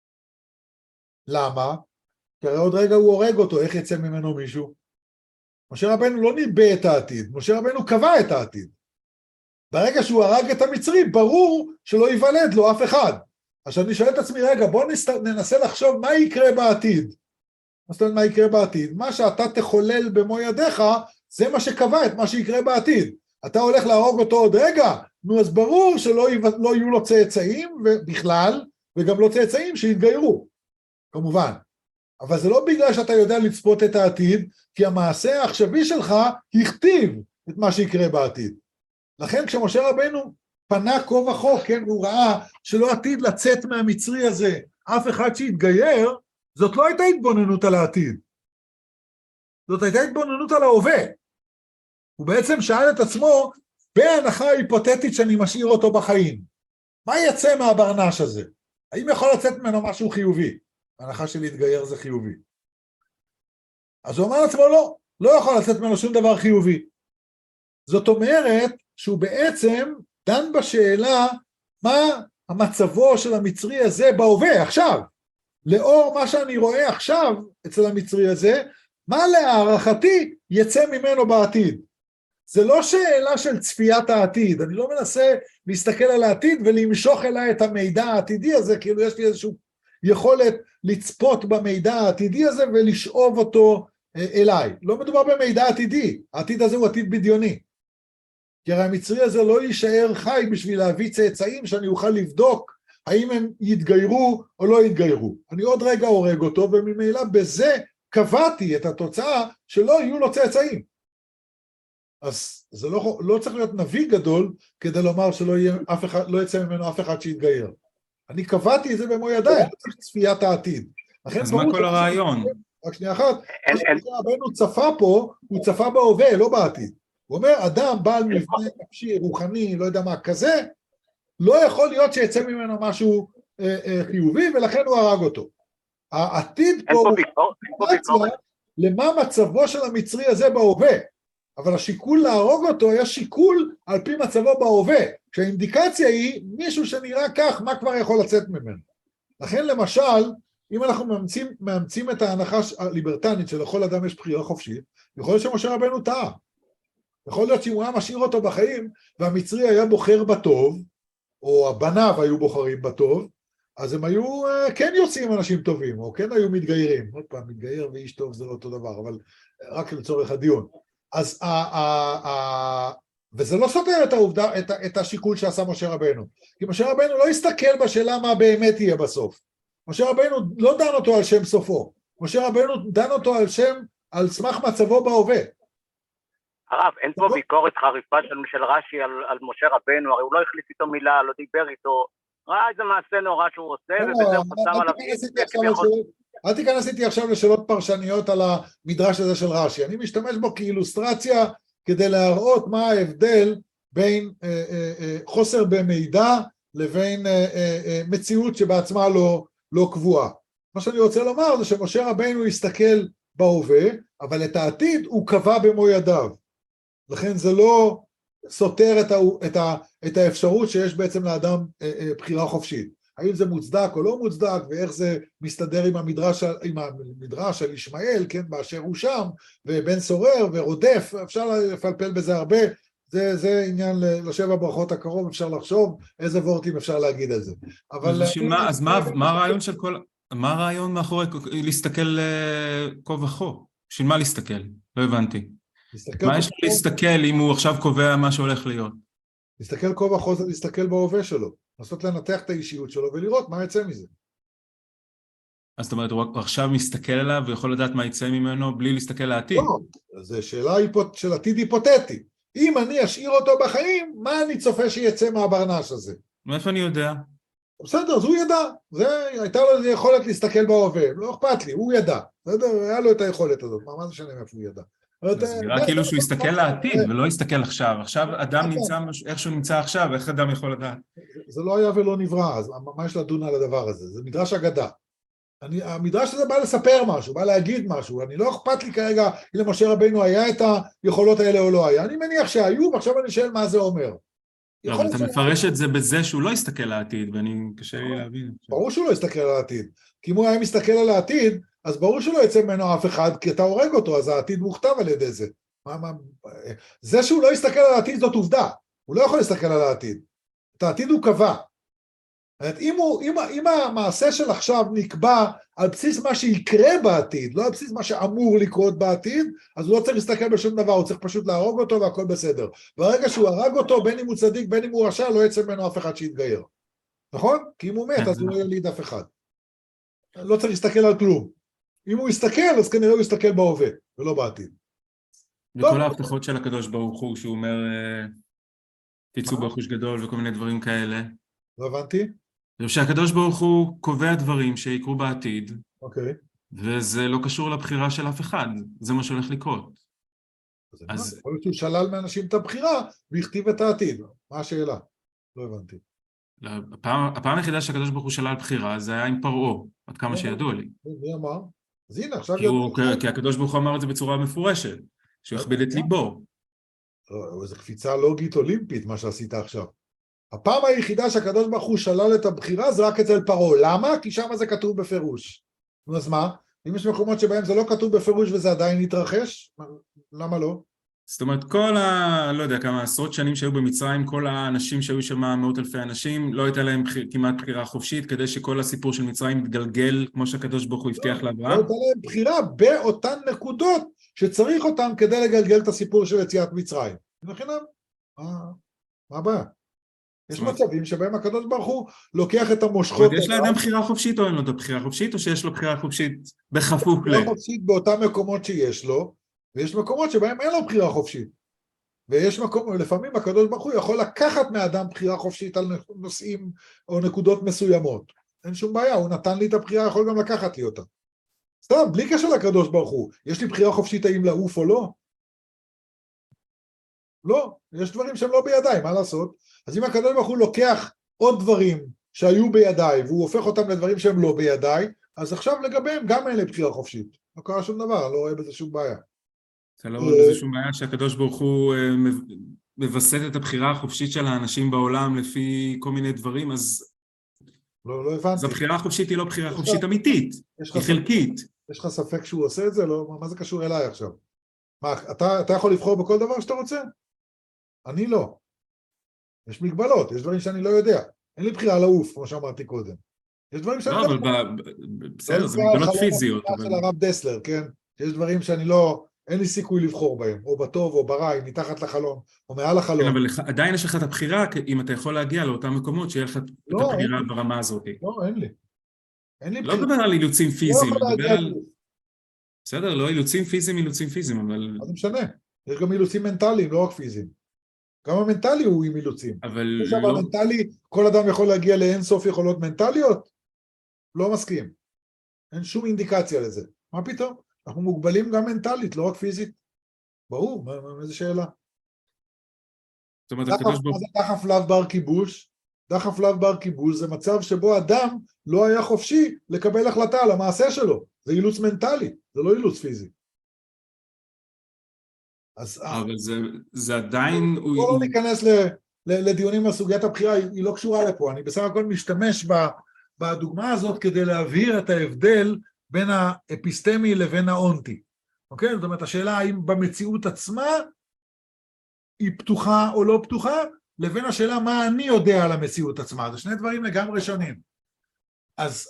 למה? כי הרי עוד רגע הוא הורג אותו, איך יצא ממנו מישהו? משה רבנו לא ניבא את העתיד, משה רבנו קבע את העתיד. ברגע שהוא הרג את המצרי, ברור שלא ייוולד לו אף אחד. אז אני שואל את עצמי, רגע, בוא ננסה לחשוב מה יקרה בעתיד. מה יקרה בעתיד? מה שאתה תחולל במו ידיך, זה מה שקבע את מה שיקרה בעתיד. אתה הולך להרוג אותו עוד רגע, נו אז ברור שלא יהיו לו צאצאים בכלל, וגם לא צאצאים שיתגיירו, כמובן. אבל זה לא בגלל שאתה יודע לצפות את העתיד, כי המעשה העכשווי שלך הכתיב את מה שיקרה בעתיד. לכן כשמשה רבנו פנה כה וכה, כן, הוא ראה שלא עתיד לצאת מהמצרי הזה אף אחד שיתגייר, זאת לא הייתה התבוננות על העתיד. זאת הייתה התבוננות על ההווה. הוא בעצם שאל את עצמו, בהנחה היפותטית שאני משאיר אותו בחיים, מה יצא מהברנש הזה? האם יכול לצאת ממנו משהו חיובי? ההנחה של להתגייר זה חיובי. אז הוא אמר לעצמו, לא יכול לצאת ממנו שום דבר חיובי. זאת אומרת שהוא בעצם דן בשאלה מה המצבו של המצרי הזה בהווה, עכשיו. לאור מה שאני רואה עכשיו אצל המצרי הזה, מה להערכתי יצא ממנו בעתיד. זה לא שאלה של צפיית העתיד, אני לא מנסה להסתכל על העתיד ולמשוך אליי את המידע העתידי הזה, כאילו יש לי איזושהי יכולת לצפות במידע העתידי הזה ולשאוב אותו אליי. לא מדובר במידע עתידי, העתיד הזה הוא עתיד בדיוני. כי הרי המצרי הזה לא יישאר חי בשביל להביא צאצאים שאני אוכל לבדוק האם הם יתגיירו או לא יתגיירו. אני עוד רגע הורג אותו, וממילא בזה קבעתי את התוצאה שלא יהיו לו צאצאים. אז זה לא צריך להיות נביא גדול כדי לומר שלא יצא ממנו אף אחד שיתגייר. אני קבעתי את זה במו ידיי, לא צריך צפיית העתיד. אז מה כל הרעיון? רק שנייה אחת, רבנו צפה פה, הוא צפה בהווה, לא בעתיד. הוא אומר, אדם בעל מבנה נפשי, רוחני, לא יודע מה, כזה, לא יכול להיות שיצא ממנו משהו חיובי, ולכן הוא הרג אותו. העתיד פה הוא למה מצבו של המצרי הזה בהווה, אבל השיקול להרוג אותו היה שיקול על פי מצבו בהווה, כשהאינדיקציה היא מישהו שנראה כך, מה כבר יכול לצאת ממנו. לכן למשל, אם אנחנו מאמצים את ההנחה הליברטנית שלכל אדם יש בחירה חופשית, יכול להיות שמשה רבנו טעה. יכול להיות שאם הוא היה משאיר אותו בחיים, והמצרי היה בוחר בטוב, או הבניו היו בוחרים בטוב, אז הם היו כן יוצאים אנשים טובים, או כן היו מתגיירים. עוד פעם, מתגייר ואיש טוב זה לא אותו דבר, אבל רק לצורך הדיון. אז וזה לא סותר את העובדה, את השיקול שעשה משה רבנו. כי משה רבנו לא הסתכל בשאלה מה באמת יהיה בסוף. משה רבנו לא דן אותו על שם סופו. משה רבנו דן אותו על סמך מצבו בהווה. הרב, אין פה ביקורת חריפה של רש"י על משה רבנו, הרי הוא לא החליף איתו מילה, לא דיבר איתו, ראה איזה מעשה נורא שהוא עושה, ובזה הוא חסם עליו. אל תיכנס איתי עכשיו לשאלות פרשניות על המדרש הזה של רש"י, אני משתמש בו כאילוסטרציה, כדי להראות מה ההבדל בין חוסר במידע, לבין מציאות שבעצמה לא קבועה. מה שאני רוצה לומר זה שמשה רבנו הסתכל בהווה, אבל את העתיד הוא קבע במו ידיו. לכן זה לא סותר את האפשרות שיש בעצם לאדם בחירה חופשית. האם זה מוצדק או לא מוצדק, ואיך זה מסתדר עם המדרש על ישמעאל, כן, באשר הוא שם, ובן סורר ורודף, אפשר לפלפל בזה הרבה, זה עניין לשבע ברכות הקרוב, אפשר לחשוב איזה וורטים אפשר להגיד על זה. אז מה הרעיון של כל... מה הרעיון מאחורי להסתכל כה וכה? בשביל מה להסתכל? לא הבנתי. מה יש לו להסתכל אם הוא עכשיו קובע מה שהולך להיות? להסתכל כה וכה זה להסתכל בהווה שלו, לנסות לנתח את האישיות שלו ולראות מה יצא מזה. אז זאת אומרת, הוא עכשיו מסתכל עליו ויכול לדעת מה יצא ממנו בלי להסתכל לעתיד. לא, זו שאלה של עתיד היפותטי. אם אני אשאיר אותו בחיים, מה אני צופה שיצא מהברנש הזה? מאיפה אני יודע? בסדר, אז הוא ידע, הייתה לו יכולת להסתכל בהווה, לא אכפת לי, הוא ידע, בסדר, היה לו את היכולת הזאת, מה זה משנה מאיפה הוא ידע? זה נראה כאילו שהוא יסתכל לעתיד ולא יסתכל עכשיו, עכשיו אדם נמצא איך שהוא נמצא עכשיו, איך אדם יכול לדעת? זה לא היה ולא נברא, אז מה יש לדון על הדבר הזה? זה מדרש אגדה. המדרש הזה בא לספר משהו, בא להגיד משהו, אני לא אכפת לי כרגע אם למשה רבנו היה את היכולות האלה או לא היה, אני מניח שהיו, ועכשיו אני שואל מה זה אומר. אבל אתה מפרש את זה בזה שהוא לא יסתכל לעתיד, ואני קשה לי להבין. ברור שהוא לא יסתכל על העתיד, כי אם הוא היה מסתכל על העתיד, אז ברור שלא יצא ממנו אף אחד, כי אתה הורג אותו, אז העתיד מוכתב על ידי זה. זה שהוא לא יסתכל על העתיד זאת עובדה, הוא לא יכול להסתכל על העתיד. את העתיד הוא קבע. אם המעשה של עכשיו נקבע על בסיס מה שיקרה בעתיד, לא על בסיס מה שאמור לקרות בעתיד, אז הוא לא צריך להסתכל בשום דבר, הוא צריך פשוט להרוג אותו והכל בסדר. ברגע שהוא הרג אותו, בין אם הוא צדיק, בין אם הוא רשע, לא יצא ממנו אף אחד שיתגייר. נכון? כי אם הוא מת, אז הוא לא יליד אף אחד. לא צריך להסתכל על כלום. אם הוא יסתכל, אז כנראה הוא יסתכל בהווה, ולא בעתיד. וכל ההבטחות של הקדוש ברוך הוא, שהוא אומר, תצאו בחוש גדול וכל מיני דברים כאלה. לא הבנתי? שהקדוש ברוך הוא קובע דברים שיקרו בעתיד, אוקיי. וזה לא קשור לבחירה של אף אחד, זה מה שהולך לקרות. אז יכול להיות שהוא שלל מאנשים את הבחירה, והכתיב את העתיד. מה השאלה? לא הבנתי. הפעם היחידה שהקדוש ברוך הוא שלל בחירה, זה היה עם פרעה, עד כמה שידוע לי. מי אמר? אז הנה, עכשיו... כי הקדוש ברוך הוא אמר את זה בצורה מפורשת, שהוא יכביד את ליבו. זו קפיצה לוגית אולימפית, מה שעשית עכשיו. הפעם היחידה שהקדוש ברוך הוא שלל את הבחירה זה רק אצל פרעה. למה? כי שם זה כתוב בפירוש. אז מה? אם יש מקומות שבהם זה לא כתוב בפירוש וזה עדיין יתרחש, למה לא? זאת אומרת, לא יודע, כמה עשרות שנים שהיו במצרים, כל האנשים שהיו שם, מאות אלפי אנשים, לא הייתה להם כמעט בחירה חופשית, כדי שכל הסיפור של מצרים יתגלגל, כמו שהקדוש ברוך הוא הבטיח לאברהם. לא הייתה להם בחירה באותן נקודות שצריך אותן כדי לגלגל את הסיפור של יציאת מצרים. לחינם, מה הבעיה? יש מצבים שבהם הקדוש ברוך הוא לוקח את המושכות... יש לאדם בחירה חופשית או אין לו את הבחירה חופשית, או שיש לו בחירה חופשית בכפוף ל... בחירה חופשית באותם מקומות שיש לו, ויש מקומות שבהם אין לו בחירה חופשית. ויש מקום, לפעמים הקדוש ברוך הוא יכול לקחת מאדם בחירה חופשית על נושאים או נקודות מסוימות. אין שום בעיה, הוא נתן לי את הבחירה, יכול גם לקחת לי אותה. סתם, בלי קשר לקדוש ברוך הוא, יש לי בחירה חופשית האם לעוף או לא? לא, יש דברים שהם לא בידיי, מה לעשות? אז אם הקדוש ברוך הוא לוקח עוד דברים שהיו בידיי, והוא הופך אותם לדברים שהם לא בידיי, אז עכשיו לגביהם גם אין לי בחירה חופשית. לא קרה שום דבר, לא רואה בזה שום בעיה. אתה לא רואה בזה שום בעיה שהקדוש ברוך הוא מבסט את הבחירה החופשית של האנשים בעולם לפי כל מיני דברים, אז לא הבנתי. אז הבחירה החופשית היא לא בחירה חופשית אמיתית, היא חלקית. יש לך ספק שהוא עושה את זה? לא, מה זה קשור אליי עכשיו? מה, אתה יכול לבחור בכל דבר שאתה רוצה? אני לא. יש מגבלות, יש דברים שאני לא יודע. אין לי בחירה לעוף, כמו שאמרתי קודם. יש דברים שאני לא, לא... אבל בסדר, זה מגבלות פיזיות. של הרב דסלר, כן? יש דברים שאני לא... אין לי סיכוי לבחור בהם, או בטוב או ברע, אם מתחת לחלום, או מעל החלום. כן, אבל עדיין יש לך את הבחירה, אם אתה יכול להגיע לאותם מקומות, שיהיה לך את הבחירה ברמה הזאת. לא, אין לי. אין לי לא בחירה. מדבר על אילוצים פיזיים, לא מדבר על... בסדר, לא אילוצים פיזיים, אבל... אז זה משנה. יש גם אילוצים מנטליים, לא רק פיזיים. גם המנטלי הוא עם אילוצים. אבל לא... המנטלי, כל אדם יכול להגיע לאין סוף יכולות מנטליות? לא מסכים. אין שום אינדיקציה לזה. מה פתאום? אנחנו מוגבלים גם מנטלית, לא רק פיזית. ברור, איזה שאלה. זאת אומרת, הקדוש ברוך... מה זה דחף לאו בר כיבוש? דחף לאו בר כיבוש זה מצב שבו אדם לא היה חופשי לקבל החלטה על המעשה שלו. זה אילוץ מנטלי, זה לא אילוץ פיזי. אבל זה עדיין... בואו לא ניכנס לדיונים על סוגיית הבחירה, היא לא קשורה לפה. אני בסך הכל משתמש בדוגמה הזאת כדי להבהיר את ההבדל בין האפיסטמי לבין האונטי. אוקיי? זאת אומרת, השאלה האם במציאות עצמה היא פתוחה או לא פתוחה, לבין השאלה מה אני יודע על המציאות עצמה. זה שני דברים לגמרי שונים. אז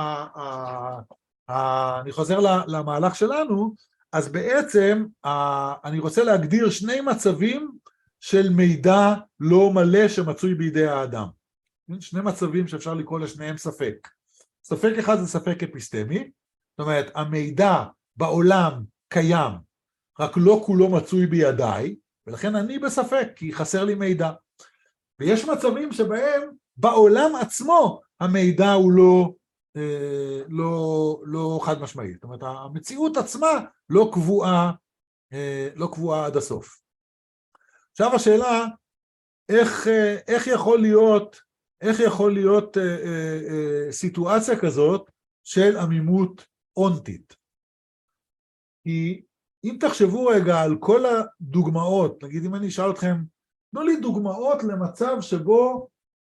אני חוזר למהלך שלנו, אז בעצם אני רוצה להגדיר שני מצבים של מידע לא מלא שמצוי בידי האדם. שני מצבים שאפשר לקרוא לשניהם ספק. ספק אחד זה ספק אפיסטמי, זאת אומרת, המידע בעולם קיים, רק לא כולו מצוי בידיי, ולכן אני בספק, כי חסר לי מידע. ויש מצבים שבהם בעולם עצמו המידע הוא לא חד משמעי. זאת אומרת, המציאות עצמה לא קבועה עד הסוף. עכשיו השאלה, איך יכול להיות סיטואציה כזאת של עמימות אונטית? כי אם תחשבו רגע על כל הדוגמאות, נגיד אם אני אשאל אתכם, תנו לי דוגמאות למצב שבו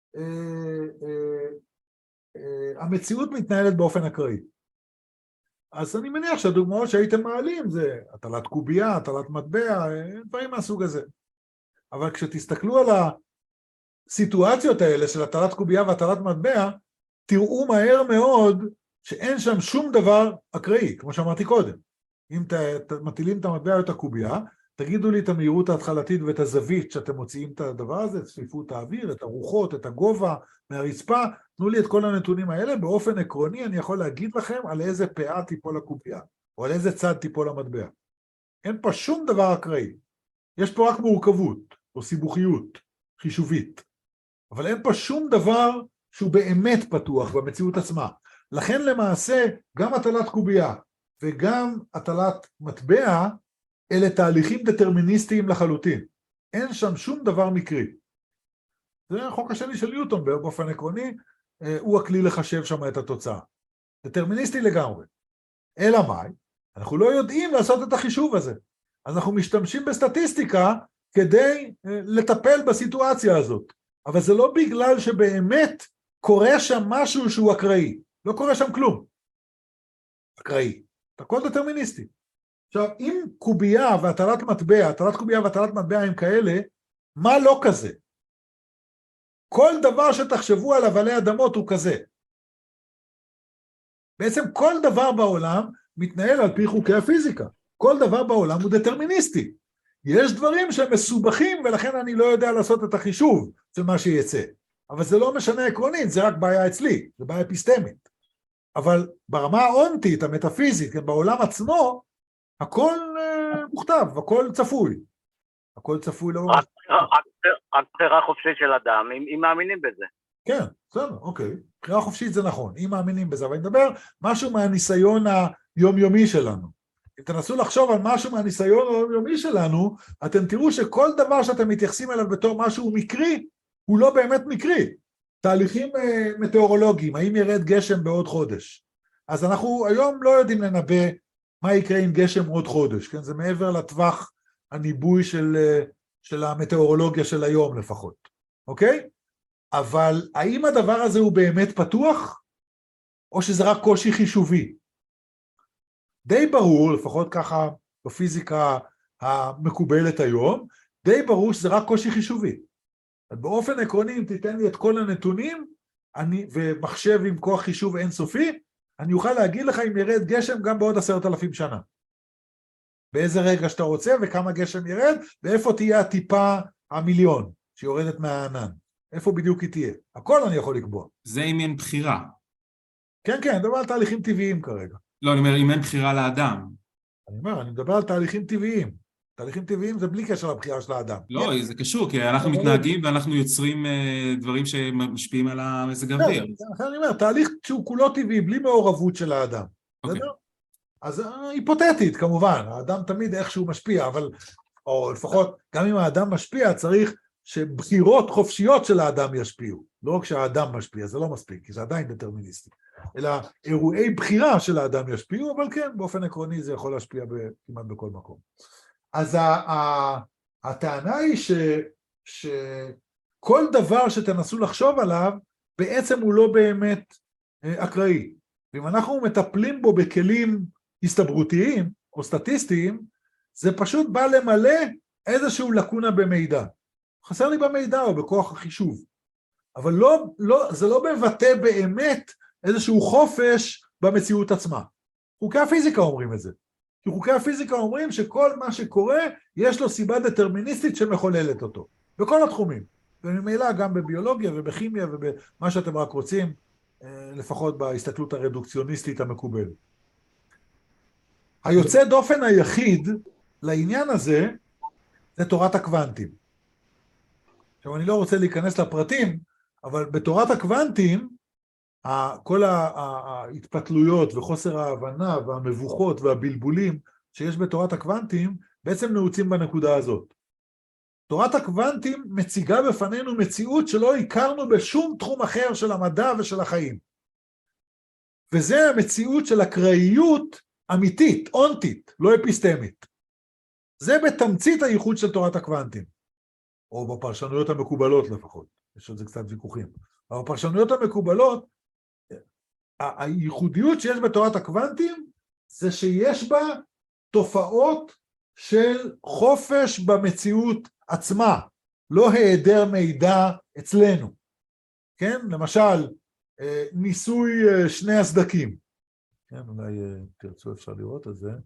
המציאות מתנהלת באופן אקראי. אז אני מניח שהדוגמאות שהייתם מעלים זה הטלת קובייה, הטלת מטבע, דברים מהסוג הזה. אבל כשתסתכלו על הסיטואציות האלה של הטלת קובייה והטלת מטבע, תראו מהר מאוד שאין שם שום דבר אקראי, כמו שאמרתי קודם. אם מטילים את המטבע או את הקובייה, תגידו לי את המהירות ההתחלתית ואת הזווית שאתם מוציאים את הדבר הזה, את צפיפות האוויר, את הרוחות, את הגובה מהרצפה, תנו לי את כל הנתונים האלה, באופן עקרוני אני יכול להגיד לכם על איזה פאה תיפול הקובייה, או על איזה צד תיפול המטבע. אין פה שום דבר אקראי. יש פה רק מורכבות, או סיבוכיות, חישובית. אבל אין פה שום דבר שהוא באמת פתוח במציאות עצמה. לכן למעשה, גם הטלת קובייה וגם הטלת מטבע, אלה תהליכים דטרמיניסטיים לחלוטין. אין שם שום דבר מקרי. זה החוק השני של ניוטון, באופן עקרוני, הוא הכלי לחשב שם את התוצאה. דטרמיניסטי לגמרי. אלא מה? אנחנו לא יודעים לעשות את החישוב הזה. אז אנחנו משתמשים בסטטיסטיקה כדי לטפל בסיטואציה הזאת. אבל זה לא בגלל שבאמת קורה שם משהו שהוא אקראי. לא קורה שם כלום. אקראי. הכל דטרמיניסטי. עכשיו, אם קובייה והטלת מטבע הם כאלה, מה לא כזה? כל דבר שתחשבו עליו עלי אדמות הוא כזה. בעצם כל דבר בעולם מתנהל על פי חוקי הפיזיקה. כל דבר בעולם הוא דטרמיניסטי. יש דברים שהם מסובכים, ולכן אני לא יודע לעשות את החישוב של מה שיצא. אבל זה לא משנה עקרונית, זה רק בעיה אצלי, זה בעיה אפיסטמית. אבל ברמה האונטית, המטאפיזית, בעולם עצמו, הכל מוכתב, הכל צפוי. הכל צפוי לא... רק בחירה חופשית של אדם, אם מאמינים בזה. כן, בסדר, אוקיי. בחירה חופשית זה נכון, אם מאמינים בזה. אבל אני מדבר משהו מהניסיון היומיומי שלנו. אם תנסו לחשוב על משהו מהניסיון היומיומי שלנו, אתם תראו שכל דבר שאתם מתייחסים אליו בתור משהו מקרי, הוא לא באמת מקרי. תהליכים מטאורולוגיים, האם ירד גשם בעוד חודש. אז אנחנו היום לא יודעים לנבא מה יקרה עם גשם עוד חודש, כן? זה מעבר לטווח הניבוי של המטאורולוגיה של היום לפחות, אוקיי? אבל האם הדבר הזה הוא באמת פתוח, או שזה רק קושי חישובי? די ברור, לפחות ככה בפיזיקה המקובלת היום, די ברור שזה רק קושי חישובי. באופן עקרוני, אם תיתן לי את כל הנתונים, ומחשב עם כוח חישוב אינסופי, אני אוכל להגיד לך אם ירד גשם גם בעוד 10,000 שנה. באיזה רגע שאתה רוצה, וכמה גשם ירד, ואיפה תהיה הטיפה המיליון שיורדת מהענן. איפה בדיוק היא תהיה. הכל אני יכול לקבוע. זה אם אין בחירה. כן, כן, אני מדבר על תהליכים טבעיים כרגע. לא, אני אומר, אם אין בחירה לאדם. אני מדבר על תהליכים טבעיים. תהליכים טבעיים זה בלי קשר לבחירה של האדם. לא, זה קשור, כי אנחנו מתנהגים ואנחנו יוצרים דברים שמשפיעים על המזג האוויר. אני אומר, תהליך שהוא כולו טבעי, בלי מעורבות של האדם. אז היפותטית, כמובן, האדם תמיד איכשהו משפיע, אבל, או לפחות, גם אם האדם משפיע, צריך שבחירות חופשיות של האדם ישפיעו. לא רק שהאדם משפיע, זה לא מספיק, כי זה עדיין דטרמיניסטי. אלא אירועי בחירה של האדם ישפיעו, אבל כן, באופן עקרוני זה יכול להשפיע כמעט בכל מקום. אז הטענה היא שכל דבר שתנסו לחשוב עליו, בעצם הוא לא באמת אקראי. ואם אנחנו מטפלים בו בכלים הסתברותיים או סטטיסטיים, זה פשוט בא למלא איזשהו לקונה במידע. חסר לי במידע או בכוח החישוב. אבל זה לא מבטא באמת איזשהו חופש במציאות עצמה. חוקי הפיזיקה אומרים את זה. כי חוקי הפיזיקה אומרים שכל מה שקורה, יש לו סיבה דטרמיניסטית שמחוללת אותו. בכל התחומים. וממילא גם בביולוגיה ובכימיה ובמה שאתם רק רוצים, לפחות בהסתכלות הרדוקציוניסטית המקובלת. היוצא דופן היחיד לעניין הזה, זה תורת הקוונטים. עכשיו אני לא רוצה להיכנס לפרטים, אבל בתורת הקוונטים, כל ההתפתלויות וחוסר ההבנה והמבוכות והבלבולים שיש בתורת הקוונטים, בעצם נעוצים בנקודה הזאת. תורת הקוונטים מציגה בפנינו מציאות שלא הכרנו בשום תחום אחר של המדע ושל החיים. וזה המציאות של אקראיות אמיתית, אונטית, לא אפיסטמית. זה בתמצית הייחוד של תורת הקוונטים, או בפרשנויות המקובלות לפחות, יש על זה קצת ויכוחים. אבל בפרשנויות המקובלות, הייחודיות שיש בתורת הקוונטים, זה שיש בה תופעות של חופש במציאות עצמה, לא היעדר מידע אצלנו. כן? למשל, ניסוי שני הסדקים. כן, אולי תרצו אפשר לראות את זה.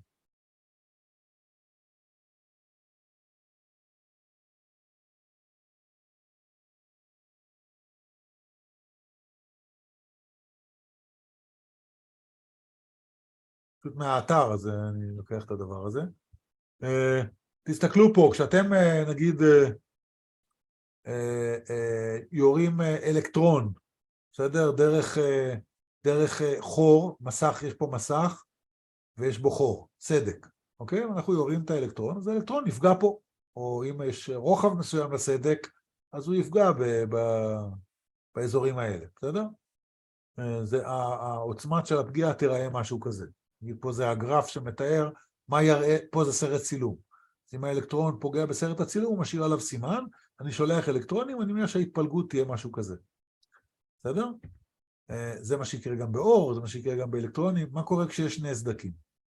פשוט מהאתר, אז אני לוקח את הדבר הזה. תסתכלו פה, כשאתם נגיד יורים אלקטרון, בסדר? דרך חור, מסך, יש פה מסך, ויש בו חור, סדק, אוקיי? אנחנו יורים את האלקטרון, אז האלקטרון נפגע פה, או אם יש רוחב מסוים לסדק, אז הוא יפגע באזורים האלה, בסדר? העוצמת של הפגיעה תראה משהו כזה. פה זה הגרף שמתאר מה יראה, פה זה סרט צילום. אז אם האלקטרון פוגע בסרט הצילום, הוא משאיר עליו סימן, אני שולח אלקטרונים, אני אומר שההתפלגות תהיה משהו כזה. בסדר? זה מה שיקרה גם באור, זה מה שיקרה גם באלקטרונים. מה קורה כשיש שני סדקים?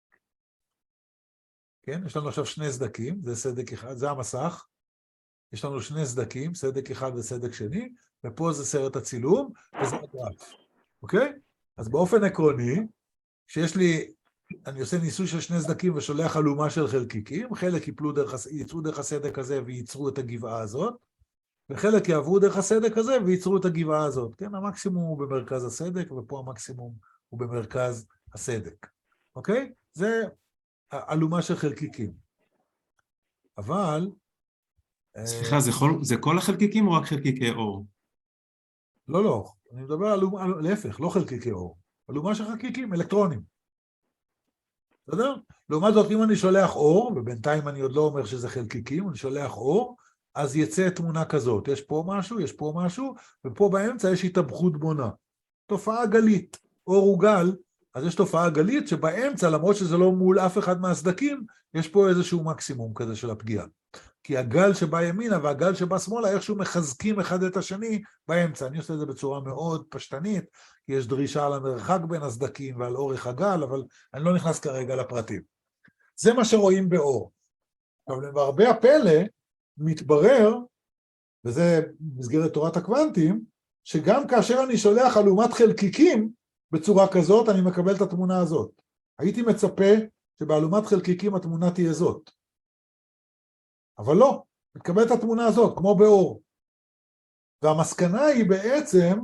כן? יש לנו עכשיו שני סדקים, זה סדק אחד, זה המסך. יש לנו שני סדקים, סדק אחד וסדק שני, ופה זה סרט הצילום, וזה הגרף. אוקיי? אז באופן עקרוני, כשיש לי, אני עושה ניסוי של שני סדקים ושולח אלומה של חלקיקים, חלק ייצרו דרך הסדק הזה וייצרו את הגבעה הזאת, וחלק יעברו דרך הסדק הזה וייצרו את הגבעה הזאת. כן, המקסימום הוא במרכז הסדק, ופה המקסימום הוא במרכז הסדק. אוקיי? זה אלומה של חלקיקים. אבל... סליחה, זה כל החלקיקים או רק חלקיקי אור? לא, לא. אני מדבר על להפך, לא חלקיקי אור. אלומה של חלקיקים, אלקטרונים. בסדר? לעומת זאת, אם אני שולח אור, ובינתיים אני עוד לא אומר שזה חלקיקים, אני שולח אור, אז יצא תמונה כזאת. יש פה משהו, יש פה משהו, ופה באמצע יש התהפכות בונה. תופעה גלית. אור הוא גל, אז יש תופעה גלית שבאמצע, למרות שזה לא מול אף אחד מהסדקים, יש פה איזשהו מקסימום כזה של הפגיעה. כי הגל שבא ימינה והגל שבא שמאלה, איכשהו מחזקים אחד את השני באמצע. אני עושה את זה בצורה מאוד פשטנית, כי יש דרישה על המרחק בין הסדקים ועל אורך הגל, אבל אני לא נכנס כרגע לפרטים. זה מה שרואים באור. אבל בהרבה הפלא מתברר, וזה במסגרת תורת הקוונטים, שגם כאשר אני שולח אלומת חלקיקים בצורה כזאת, אני מקבל את התמונה הזאת. הייתי מצפה שבאלומת חלקיקים התמונה תהיה זאת. אבל לא, מתקבל את התמונה הזאת, כמו באור. והמסקנה היא בעצם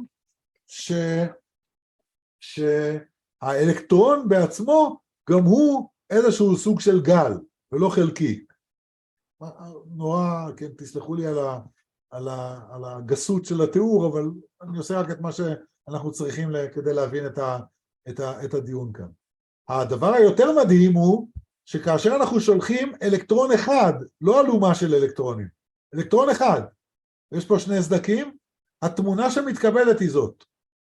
שהאלקטרון בעצמו גם הוא איזשהו סוג של גל, ולא חלקי. נורא, כן, תסלחו לי על הגסות של התיאור, אבל אני עושה רק את מה שאנחנו צריכים כדי להבין את הדיון כאן. הדבר היותר מדהים הוא שכאשר אנחנו שולחים אלקטרון אחד, לא אלומה של אלקטרונים, אלקטרון אחד, יש פה שני סדקים, התמונה שמתקבלת היא זאת.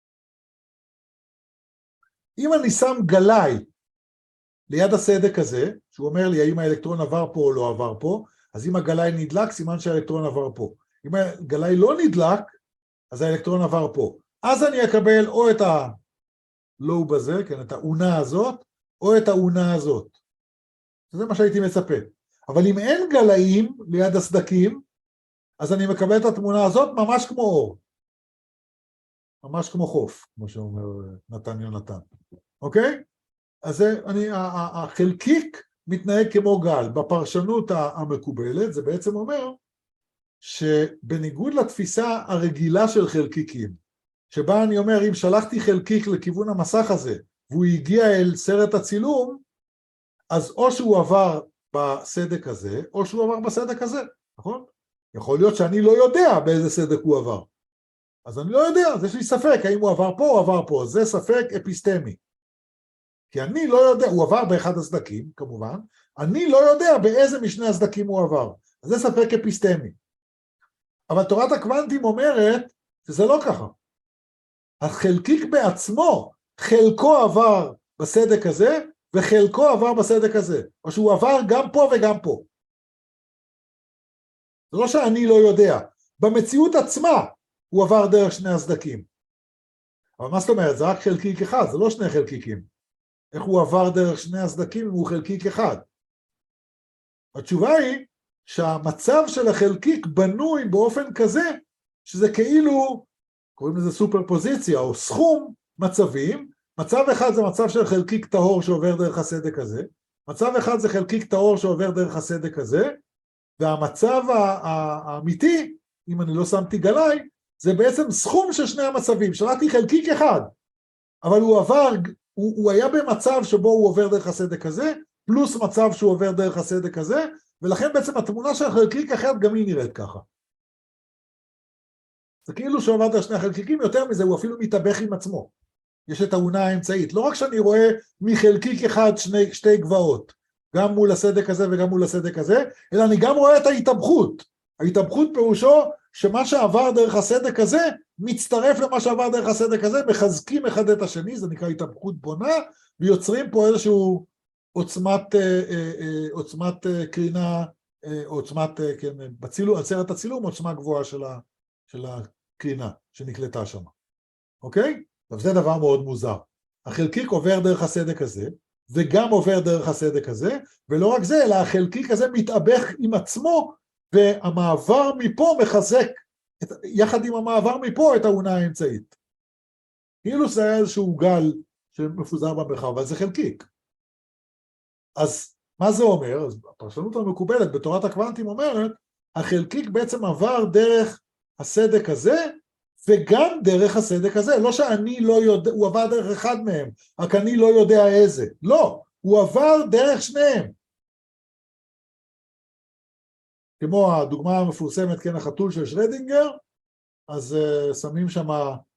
אם אני שם גלאי ליד הסדק הזה, שהוא אומר לי האם האלקטרון עבר פה או לא עבר פה, אז אם הגלאי נדלק, סימן שהאלקטרון עבר פה. אם הגלאי לא נדלק, אז האלקטרון עבר פה. אז אני אקבל או את הלוב הזה, כן, את האונה הזאת, או את האונה הזאת. זה מה שהייתי מצפה. אבל אם אין גלאים ליד הסדקים, אז אני מקבל את התמונה הזאת ממש כמו אור. ממש כמו חוף, כמו שאומר נתן יונתן. אוקיי? אז החלקיק מתנהג כמו גל. בפרשנות המקובלת, זה בעצם אומר שבניגוד לתפיסה הרגילה של חלקיקים, שבה אני אומר, אם שלחתי חלקיק לכיוון המסך הזה, והוא הגיע אל סרט הצילום, אז או שהוא עבר בסדק הזה, או שהוא עבר בסדק הזה, נכון? יכול להיות שאני לא יודע באיזה סדק הוא עבר. אז אני לא יודע, אז יש לי ספק, האם הוא עבר פה או עבר פה, זה ספק אפיסטמי. כי אני לא יודע, הוא עבר באחד הסדקים, כמובן, אני לא יודע באיזה משני הסדקים הוא עבר. אז זה ספק אפיסטמי. אבל תורת הקוונטים אומרת שזה לא ככה. החלקיק בעצמו, חלקו עבר בסדק הזה, וחלקו עבר בסדק הזה. או שהוא עבר גם פה וגם פה. זה לא שאני לא יודע. במציאות עצמה הוא עבר דרך שני הסדקים. אבל מה זאת אומרת? זה רק חלקיק אחד, זה לא שני חלקיקים. איך הוא עבר דרך שני הסדקים אם הוא חלקיק אחד? התשובה היא שהמצב של החלקיק בנוי באופן כזה, שזה כאילו, קוראים לזה סופרפוזיציה, או סכום מצבים. מצב אחד זה מצב של חלקיק טהור שעובר דרך הסדק הזה, מצב אחד זה חלקיק טהור שעובר דרך הסדק הזה, והמצב האמיתי, אם אני לא שמתי גלאי, זה בעצם סכום של שני המצבים. שלחתי חלקיק אחד, אבל הוא עבר, הוא היה במצב שבו הוא עובר דרך הסדק הזה, פלוס מצב שהוא עובר דרך הסדק הזה, ולכן בעצם התמונה של חלקיק אחרת גם היא נראית ככה. זה כאילו שהוא עבר דרך שני החלקיקים, יותר מזה הוא אפילו מתאבך עם עצמו. יש את האונה האמצעית. לא רק שאני רואה מחלקיק אחד שתי גבעות, גם מול הסדק הזה וגם מול הסדק הזה, אלא אני גם רואה את ההתאבכות. ההתאבכות פירושו שמה שעבר דרך הסדק הזה, מצטרף למה שעבר דרך הסדק הזה, מחזקים אחד את השני, זה נקרא התאבכות בונה, ויוצרים פה איזשהו עוצמת קרינה, כן, בסרט הצילום, עוצמה גבוהה של הקרינה שנקלטה שם. אוקיי? אז זה דבר מאוד מוזר. החלקיק עובר דרך הסדק הזה, וגם עובר דרך הסדק הזה, ולא רק זה, אלא החלקיק הזה מתאבך עם עצמו, והמעבר מפה מחזק, יחד עם המעבר מפה, את האונה האמצעית. כאילו זה היה איזשהו גל שמפוזר במרחב, אבל זה חלקיק. אז מה זה אומר? אז הפרשנות המקובלת בתורת הקוונטים אומרת, החלקיק בעצם עבר דרך הסדק הזה, וגם דרך הסדק הזה. לא שאני לא יודע, הוא עבר דרך אחד מהם, רק אני לא יודע איזה. לא, הוא עבר דרך שניהם. כמו הדוגמה המפורסמת, כן, החתול של שרדינגר, אז שמים שם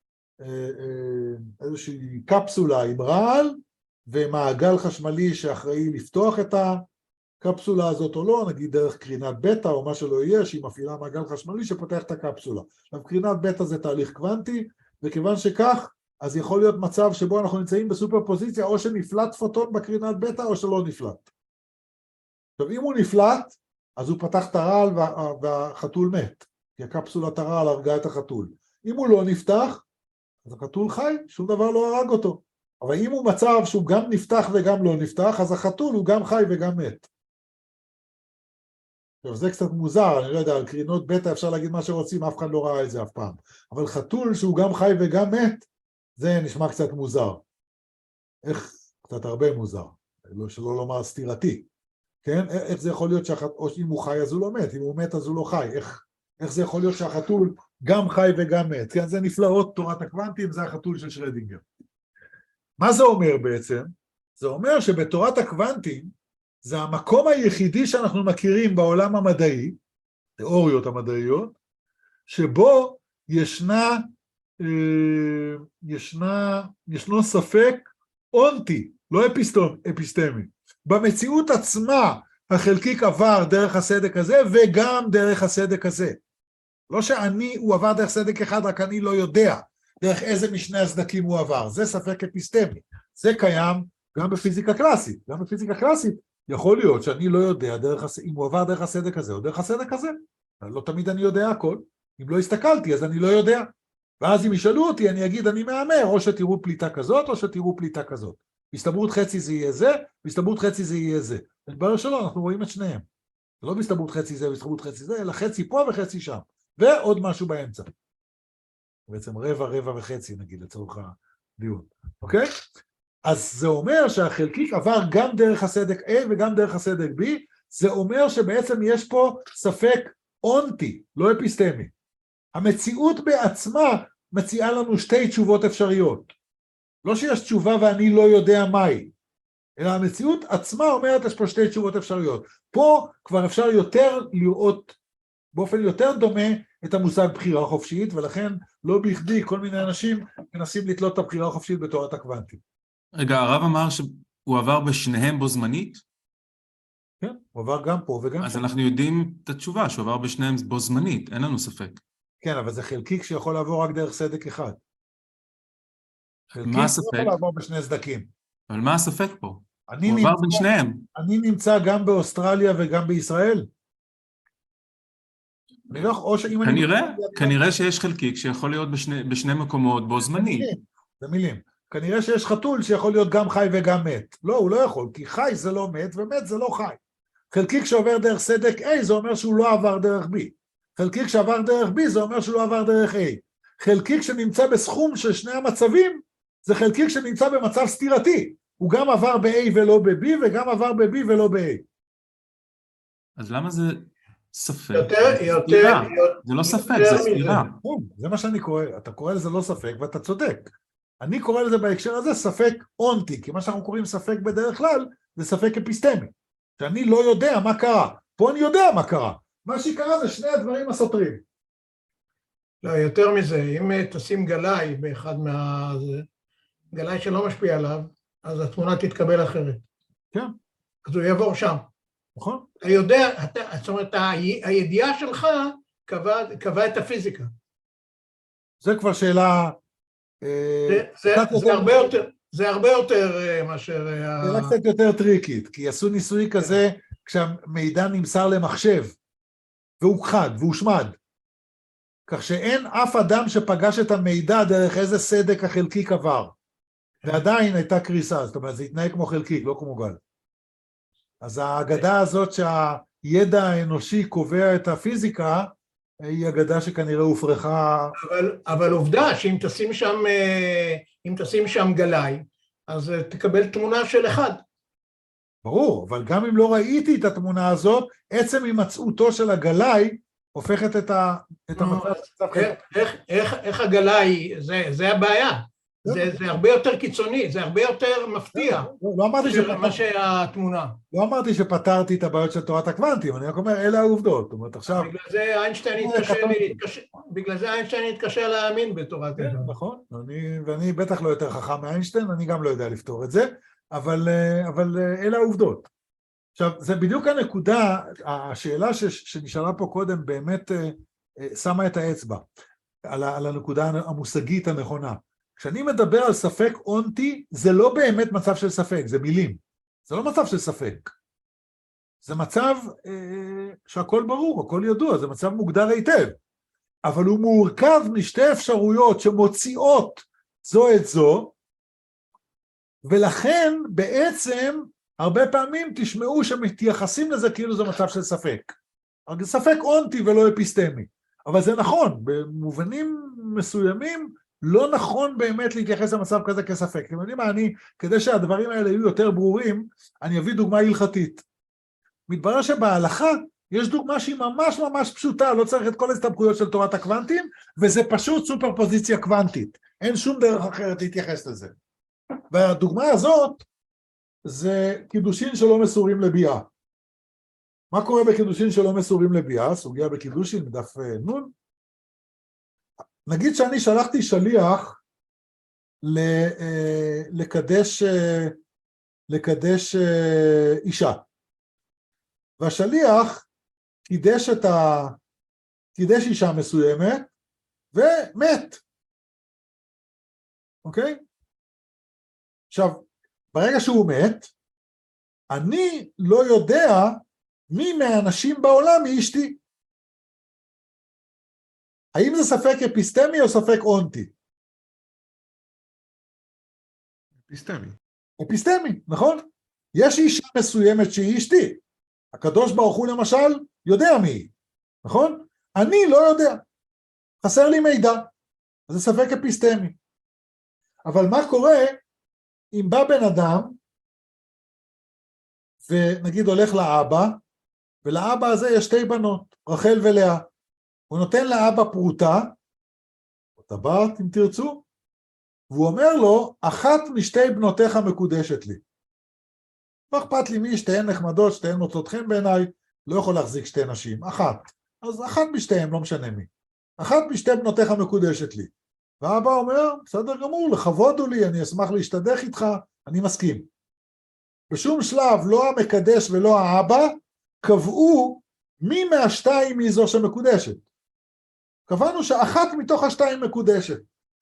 איזושהי קפסולה עם רעל, ומעגל חשמלי שאחראי לפתוח את הקפסולה הזאת או לא, נגיד דרך קרינת בטא או מה שלא יהיה, שהיא מפעילה מעגל חשמלי שפותח את הקפסולה. עכשיו, קרינת בטא זה תהליך קוונטי, וכיוון שכך, אז יכול להיות מצב שבו אנחנו נמצאים בסופרפוזיציה, או שנפלט פוטון בקרינת בטא או שלא נפלט. עכשיו, אם הוא נפלט, אז הוא פתח את הרעל והחתול מת, כי הקפסולת הרעל הרגה את החתול. אם הוא לא נפתח, אז החתול חי, שום דבר לא הרג אותו. אבל אם הוא מצב שהוא גם נפתח וגם לא נפתח, אז החתול הוא גם חי וגם מת. עכשיו, זה קצת מוזר, אני לא יודע, על קרינות בטא אפשר להגיד מה שרוצים, אף אחד לא ראה את זה אף פעם. אבל חתול שהוא גם חי וגם מת, זה נשמע קצת מוזר. איך? קצת הרבה מוזר. שלא לומר סתירתי. כן? איך זה יכול להיות או אם הוא חי אז הוא לא מת, אם הוא מת אז הוא לא חי. איך זה יכול להיות שהחתול גם חי וגם מת? כן, זה נפלאות תורת הקוונטים, זה החתול של שרדינגר. מה זה אומר בעצם? זה אומר שבתורת הקוונטים, זה המקום היחידי שאנחנו מכירים בעולם המדעי, תיאוריות שבו ישנו ספק אונטי, לא אפיסטמי. במציאות עצמה החלקיק עבר דרך הסדק הזה וגם דרך הסדק הזה. לא הוא עבר דרך סדק אחד, רק אני לא יודע דרך איזה משני הסדקים הוא עבר. זה ספק אפיסטמי. זה קיים גם בפיזיקה קלאסית. גם בפיזיקה קלאסית יכול להיות שאני לא יודע אם הוא עבר דרך הסדק הזה או דרך הסדק הזה. לא תמיד אני יודע הכל. אם לא הסתכלתי אז אני לא יודע. ואז אם ישאלו אותי אני אגיד אני מאמר, או שתראו פליטה כזאת או שתראו פליטה כזאת. בהסתברות חצי זה יהיה זה, בהסתברות חצי זה יהיה זה. בדבר שלא, אנחנו רואים את שניהם. זה לא בהסתברות חצי זה בהסתברות חצי זה, אלא חצי פה וחצי שם. ועוד משהו באמצע. בעצם רבע וחצי נגיד לצורך הדיון. אוקיי? אז זה אומר שהחלקיק עבר גם דרך הסדק A וגם דרך הסדק B, זה אומר שבעצם יש פה ספק אונטי, לא אפיסטמי. המציאות בעצמה מציעה לנו שתי תשובות אפשריות. לא שיש תשובה ואני לא יודע מהי, אלא המציאות עצמה אומרת יש פה שתי תשובות אפשריות. פה כבר אפשר יותר לראות באופן יותר דומה את המושג בחירה חופשית, ולכן לא בכדי כל מיני אנשים מנסים לתלות את הבחירה החופשית בתורת הקוונטים. רגע, הרב אמר שהוא עבר בשניהם בו זמנית? כן, הוא עבר גם פה וגם אז שם. אנחנו יודעים את התשובה, שהוא עבר בשניהם בו זמנית, אין לנו ספק. כן, אבל זה חלקיק שיכול לעבור רק דרך סדק אחד. חלקיק מה הספק? יכול לעבור בשני סדקים. אבל מה הספק פה? הוא עבר בין שניהם. אני נמצא גם באוסטרליה וגם בישראל. כנראה שיש חלקיק שיכול להיות בשני מקומות בו זמנית. זה מילים. כנראה שיש חתול שיכול להיות גם חי וגם מת. לא, הוא לא יכול, כי חי זה לא מת ומת זה לא חי. חלקיק שעובר דרך סדק A זה אומר שהוא לא עבר דרך B. חלקיק שעבר דרך B זה אומר שהוא לא עבר דרך A. חלקיק שנמצא בסכום של שני המצבים זה חלקיק שנמצא במצב סתירתי. הוא גם עבר ב-A ולא ב-B וגם עבר ב-B ולא ב-A. אז למה זה ספק? זה לא ספק, זה סתירה. זה מה שאני קורא, אתה קורא לזה לא ספק ואתה צודק. אני קורא לזה בהקשר הזה ספק אונטי, כי מה שאנחנו קוראים ספק בדרך כלל זה ספק אפיסטמי, שאני לא יודע מה קרה. פה אני יודע מה קרה. מה שקרה זה שני הדברים הסותרים. לא, יותר מזה, אם תשים גלאי באחד גלאי שלא משפיע עליו, אז התמונה תתקבל אחרת. כן. אז הוא יעבור שם. נכון. אתה יודע, זאת אומרת, הידיעה שלך קבעה את הפיזיקה. זה כבר שאלה... זה הרבה יותר מאשר... שאלה קצת יותר טריקית, כי עשו ניסוי כזה כשהמידע נמסר למחשב, והוכחד, והושמד. כך שאין אף אדם שפגש את המידע דרך איזה סדק החלקיק עבר. ועדיין הייתה קריסה, זאת אומרת, זה התנהג כמו חלקיק, לא כמו גל. אז האגדה הזאת שהידע האנושי קובע את הפיזיקה, היא אגדה שכנראה הופרחה... אבל עובדה שאם תשים שם גלאי, אז תקבל תמונה של אחד. ברור, אבל גם אם לא ראיתי את התמונה הזאת, עצם הימצאותו של הגלאי הופכת את המצב... איך הגלאי, זה הבעיה. זה הרבה יותר קיצוני, זה הרבה יותר מפתיע. לא אמרתי מה שהתמונה. לא אמרתי שפתרתי את הבעיות של תורת הקוונטים, אני רק אומר, אלה העובדות. זאת אומרת, עכשיו... בגלל זה איינשטיין התקשה להאמין בתורת הקוונטים. נכון, ואני בטח לא יותר חכם מאיינשטיין, אני גם לא יודע לפתור את זה, אבל אלה העובדות. עכשיו, זה בדיוק הנקודה, השאלה שנשאלה פה קודם באמת שמה את האצבע, על הנקודה המושגית הנכונה. כשאני מדבר על ספק אונטי, זה לא באמת מצב של ספק, זה מילים. זה לא מצב של ספק. זה מצב שהכל ברור, הכל ידוע, זה מצב מוגדר היטב, אבל הוא מורכב משתי אפשרויות שמוציאות זו את זו, ולכן בעצם הרבה פעמים תשמעו שמתייחסים לזה כאילו זה מצב של ספק. ספק אונטי ולא אפיסטמי, אבל זה נכון, במובנים מסוימים לא נכון באמת להתייחס למצב כזה כספק. אתם יודעים מה, כדי שהדברים האלה יהיו יותר ברורים, אני אביא דוגמה הלכתית. מתברר שבהלכה יש דוגמה שהיא ממש ממש פשוטה, לא צריך את כל ההסתבכויות של תורת הקוונטים, וזה פשוט סופרפוזיציה קוונטית. אין שום דרך אחרת להתייחס לזה. והדוגמה הזאת זה קידושין שלא מסורים לביאה. מה קורה בקידושין שלא מסורים לביאה? סוגיה בקידושין, בדף נון. נגיד שאני שלחתי שליח לקדש אישה. והשליח קידש אישה מסוימת ומת. אוקיי? עכשיו, ברגע שהוא מת, אני לא יודע מי מהאנשים בעולם היא אשתי. האם זה ספק אפיסטמי או ספק אונטי? אפיסטמי. אפיסטמי, נכון? יש אישה מסוימת שהיא אשתי. הקדוש ברוך הוא למשל יודע מי היא, נכון? אני לא יודע. חסר לי מידע. אז זה ספק אפיסטמי. אבל מה קורה אם בא בן אדם ונגיד הולך לאבא, ולאבא הזה יש שתי בנות, רחל ולאה. הוא נותן לאבא פרוטה, או טבעת אם תרצו, והוא אומר לו, אחת משתי בנותיך מקודשת לי. לא אכפת לי מי, שתיהן נחמדות, שתיהן מוצאות חן בעיניי, לא יכול להחזיק שתי נשים, אחת. אז אחת משתיהן, לא משנה מי. אחת משתי בנותיך מקודשת לי. והאבא אומר, בסדר גמור, לכבוד הוא לי, אני אשמח להשתדך איתך, אני מסכים. בשום שלב, לא המקדש ולא האבא, קבעו מי מהשתיים היא זו שמקודשת. קבענו שאחת מתוך השתיים מקודשת.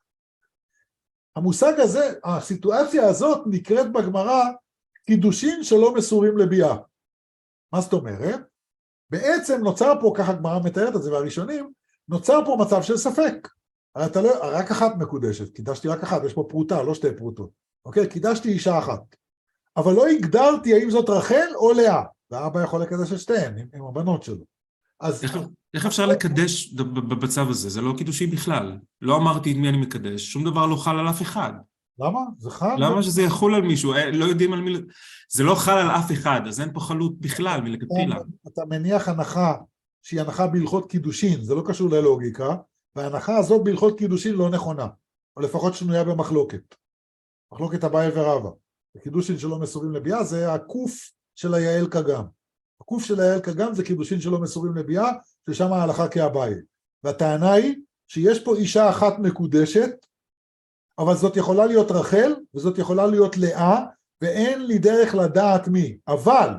המושג הזה, הסיטואציה הזאת נקראת בגמרא קידושין שלא מסורים לביאה. מה זאת אומרת? בעצם נוצר פה, ככה הגמרא מתארת את זה והראשונים, נוצר פה מצב של ספק. הרי אתה לא, רק אחת מקודשת, קידשתי רק אחת, יש פה פרוטה, לא שתי פרוטות. אוקיי, קידשתי אישה אחת. אבל לא הגדרתי האם זאת רחל או לאה. והאבא יכול לקדש את שתיהן עם הבנות שלו. אז איך אפשר לקדש במצב הזה? זה לא קידושי בכלל. לא אמרתי את מי אני מקדש, שום דבר לא חל על אף אחד. למה? זה חל? למה שזה יחול על מישהו? לא יודעים על מי... זה לא חל על אף אחד, אז אין פה חלות בכלל מלכתחילה. אתה מניח הנחה שהיא הנחה בהלכות קידושין, זה לא קשור ללוגיקה, וההנחה הזאת בהלכות קידושין לא נכונה, או לפחות שנויה במחלוקת. מחלוקת אביי ורבא. הקידושין שלא מסורים לביאה זה הקוף של היעל קגם. הקוף של היעל קגם זה קידושין שלא מסורים לביאה, ששם ההלכה כאביי. והטענה היא שיש פה אישה אחת מקודשת, אבל זאת יכולה להיות רחל, וזאת יכולה להיות לאה, ואין לי דרך לדעת מי. אבל,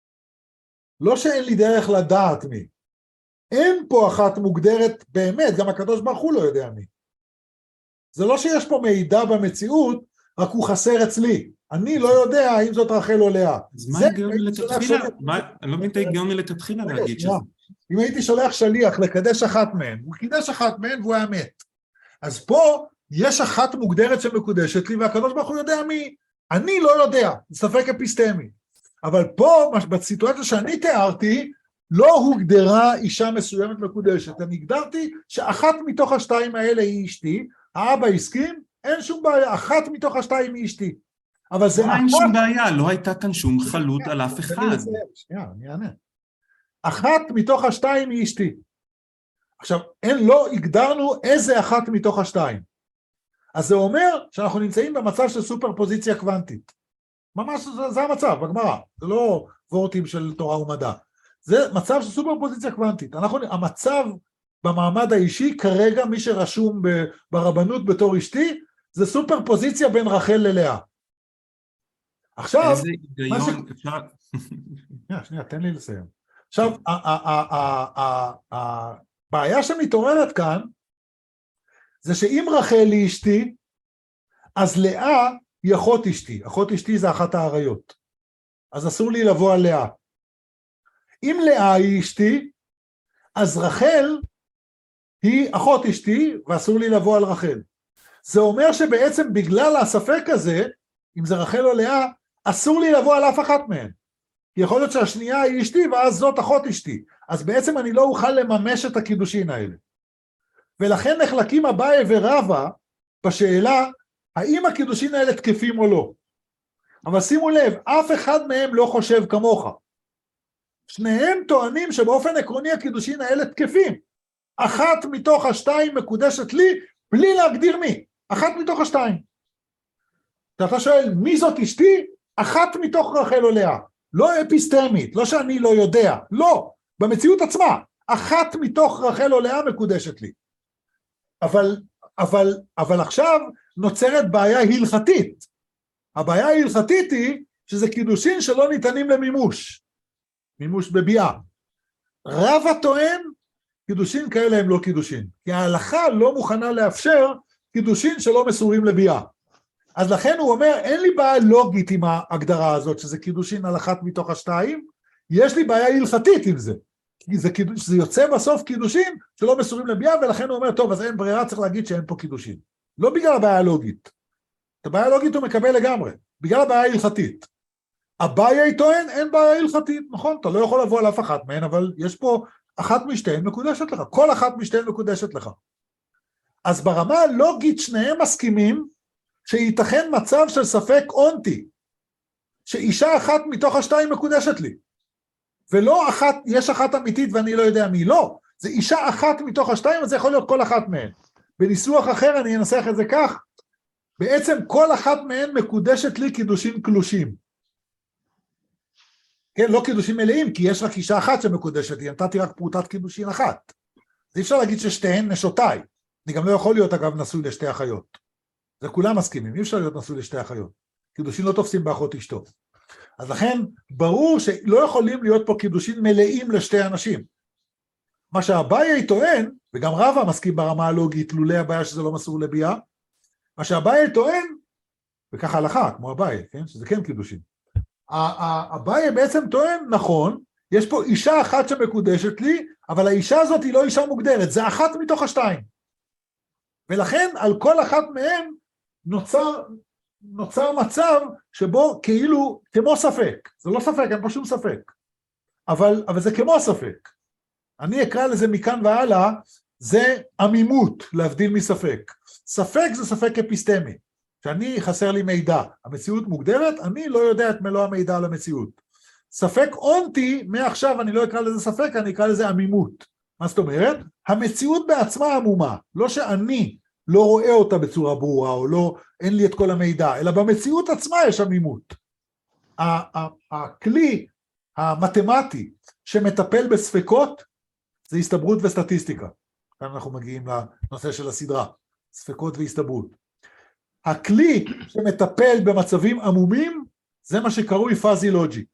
לא שאין לי דרך לדעת מי. אין פה אחת מוגדרת באמת, גם הקדוש ברוך הוא לא יודע מי. זה לא שיש פה מידע במציאות, רק הוא חסר אצלי. אני לא יודע האם זאת רחל או לאה. אז מה ההיגיון מלכתחילה? אני לא מבין את ההיגיון מלכתחילה להגיד שזה. אם הייתי שולח שליח לקדש אחת מהן, הוא קידש אחת מהן והוא היה מת. אז פה יש אחת מוגדרת שמקודשת לי, והקדוש ברוך הוא יודע מי. אני לא יודע, ספק אפיסטמי. אבל פה, בסיטואציה שאני תיארתי, לא הוגדרה אישה מסוימת מקודשת. אני הגדרתי שאחת מתוך השתיים האלה היא אשתי, האבא הסכים, אין שום בעיה, אחת מתוך השתיים היא אשתי. אבל זה אין שום בעיה, לא הייתה כאן שום חלות על אף אחד. שנייה, אני אענה. אחת מתוך השתיים היא אשתי. עכשיו, לא הגדרנו איזה אחת מתוך השתיים. אז זה אומר שאנחנו נמצאים במצב של סופרפוזיציה קוונטית. ממש זה המצב, בגמרא. זה לא וורטים של תורה ומדע. זה מצב של סופרפוזיציה קוונטית. המצב במעמד האישי, כרגע מי שרשום ברבנות בתור אשתי, זה סופרפוזיציה בין רחל ללאה. עכשיו, איזה היגיון אפשר... שנייה, תן לי לסיים. עכשיו, הבעיה שמתעוררת כאן, זה שאם רחל היא אשתי, אז לאה היא אחות אשתי. אחות אשתי זה אחת העריות. אז אסור לי לבוא על לאה. אם לאה היא אשתי, אז רחל היא אחות אשתי, ואסור לי לבוא על רחל. זה אומר שבעצם בגלל הספק הזה, אם זה רחל או לאה, אסור לי לבוא על אף אחת מהן. יכול להיות שהשנייה היא אשתי, ואז זאת אחות אשתי. אז בעצם אני לא אוכל לממש את הקידושין האלה. ולכן נחלקים אביי ורבא בשאלה, האם הקידושין האלה תקפים או לא. אבל שימו לב, אף אחד מהם לא חושב כמוך. שניהם טוענים שבאופן עקרוני הקידושין האלה תקפים. אחת מתוך השתיים מקודשת לי, בלי להגדיר מי. אחת מתוך השתיים. אתה שואל, מי זאת אשתי? אחת מתוך רחל או לאה. לא אפיסטמית, לא שאני לא יודע. לא, במציאות עצמה. אחת מתוך רחל או לאה מקודשת לי. אבל עכשיו נוצרת בעיה הלכתית. הבעיה ההלכתית היא שזה קידושין שלא ניתנים למימוש. מימוש בביאה. רבא טוען, קידושין כאלה הם לא קידושין. כי ההלכה לא מוכנה לאפשר קידושין שלא מסורים לביאה. אז לכן הוא אומר, אין לי בעיה לוגית עם ההגדרה הזאת, שזה קידושין על אחת מתוך השתיים, יש לי בעיה הלכתית עם זה. כי זה יוצא בסוף קידושין שלא מסורים לביאה, ולכן הוא אומר, טוב, אז אין ברירה, צריך להגיד שאין פה קידושין. לא בגלל הבעיה הלוגית. את הבעיה הלוגית הוא מקבל לגמרי, בגלל הבעיה ההלכתית. הבעיה טוען, אין בעיה הלכתית, נכון? אתה לא יכול לבוא על אף אחת מהן, אבל יש פה אחת משתיהן מקודשת לך, כל אחת משתיהן מקודשת לך. אז ברמה הלוגית שניהם מסכימים, שייתכן מצב של ספק אונטי, שאישה אחת מתוך השתיים מקודשת לי, ולא אחת, יש אחת אמיתית ואני לא יודע מי, לא, זה אישה אחת מתוך השתיים, אז זה יכול להיות כל אחת מהן. בניסוח אחר אני אנסח את זה כך, בעצם כל אחת מהן מקודשת לי קידושין קלושים. כן, לא קידושין מלאים, כי יש רק אישה אחת שמקודשת לי, נתתי רק פרוטת קידושין אחת. אז אי אפשר להגיד ששתיהן נשותיי, אני גם לא יכול להיות אגב נשוי לשתי אחיות. זה כולם מסכימים, אי אפשר להיות נשוי לשתי אחיות. קידושין לא תופסים באחות אשתו. אז לכן ברור שלא יכולים להיות פה קידושין מלאים לשתי אנשים. מה שהבעיה טוען, וגם רבא מסכים ברמה הלוגית, לולא הבעיה שזה לא מסור לביאה, מה שהבעיה טוען, וככה הלכה, כמו הבעיה, כן? שזה כן קידושין. הבעיה בעצם טוען, נכון, יש פה אישה אחת שמקודשת לי, אבל האישה הזאת היא לא אישה מוגדרת, זה אחת מתוך השתיים. ולכן על כל אחת מהן נוצר מצב שבו כאילו כמו ספק, זה לא ספק, אין פה שום ספק, אבל זה כמו ספק. אני אקרא לזה מכאן והלאה, זה עמימות להבדיל מספק. ספק זה ספק אפיסטמי, שאני חסר לי מידע, המציאות מוגדרת, אני לא יודע את מלוא המידע על המציאות. ספק אונטי, מעכשיו אני לא אקרא לזה ספק, אני אקרא לזה עמימות. מה זאת אומרת? המציאות בעצמה עמומה, לא שאני לא רואה אותה בצורה ברורה, או לא, אין לי את כל המידע, אלא במציאות עצמה יש עמימות. הכלי המתמטי שמטפל בספקות, זה הסתברות וסטטיסטיקה. כאן אנחנו מגיעים לנושא של הסדרה, ספקות והסתברות. הכלי שמטפל במצבים עמומים, זה מה שקרוי פאזי לוג'יק.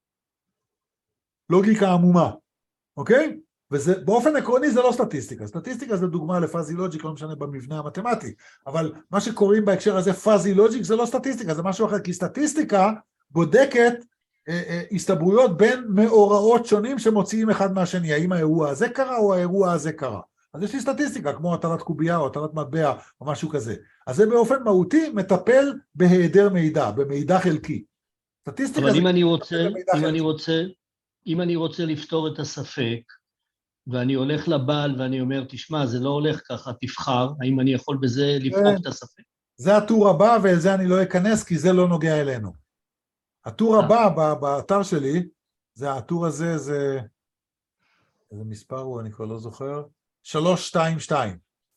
לוגיקה עמומה, אוקיי? וזה, באופן עקרוני זה לא סטטיסטיקה, סטטיסטיקה זה דוגמה לפאזי לוג'יק, לא משנה במבנה המתמטי, אבל מה שקוראים בהקשר הזה פאזי לוג'יק זה לא סטטיסטיקה, זה משהו אחר, כי סטטיסטיקה בודקת הסתברויות בין מאורעות שונים שמוציאים אחד מהשני, האם האירוע הזה קרה או האירוע הזה קרה. אז יש לי סטטיסטיקה, כמו הטלת קובייה או הטלת מטבע או משהו כזה. אז זה באופן מהותי מטפל בהיעדר מידע, במידע חלקי. סטטיסטיקה אבל זה אם אני רוצה לפתור את הספק, ואני הולך לבעל ואני אומר, תשמע, זה לא הולך ככה, תבחר, האם אני יכול בזה לבחור את הספק? זה הטור הבא, ואל זה אני לא אכנס, כי זה לא נוגע אלינו. הטור הבא באתר שלי, זה הטור הזה, זה... איזה מספר הוא, אני כבר לא זוכר. 322.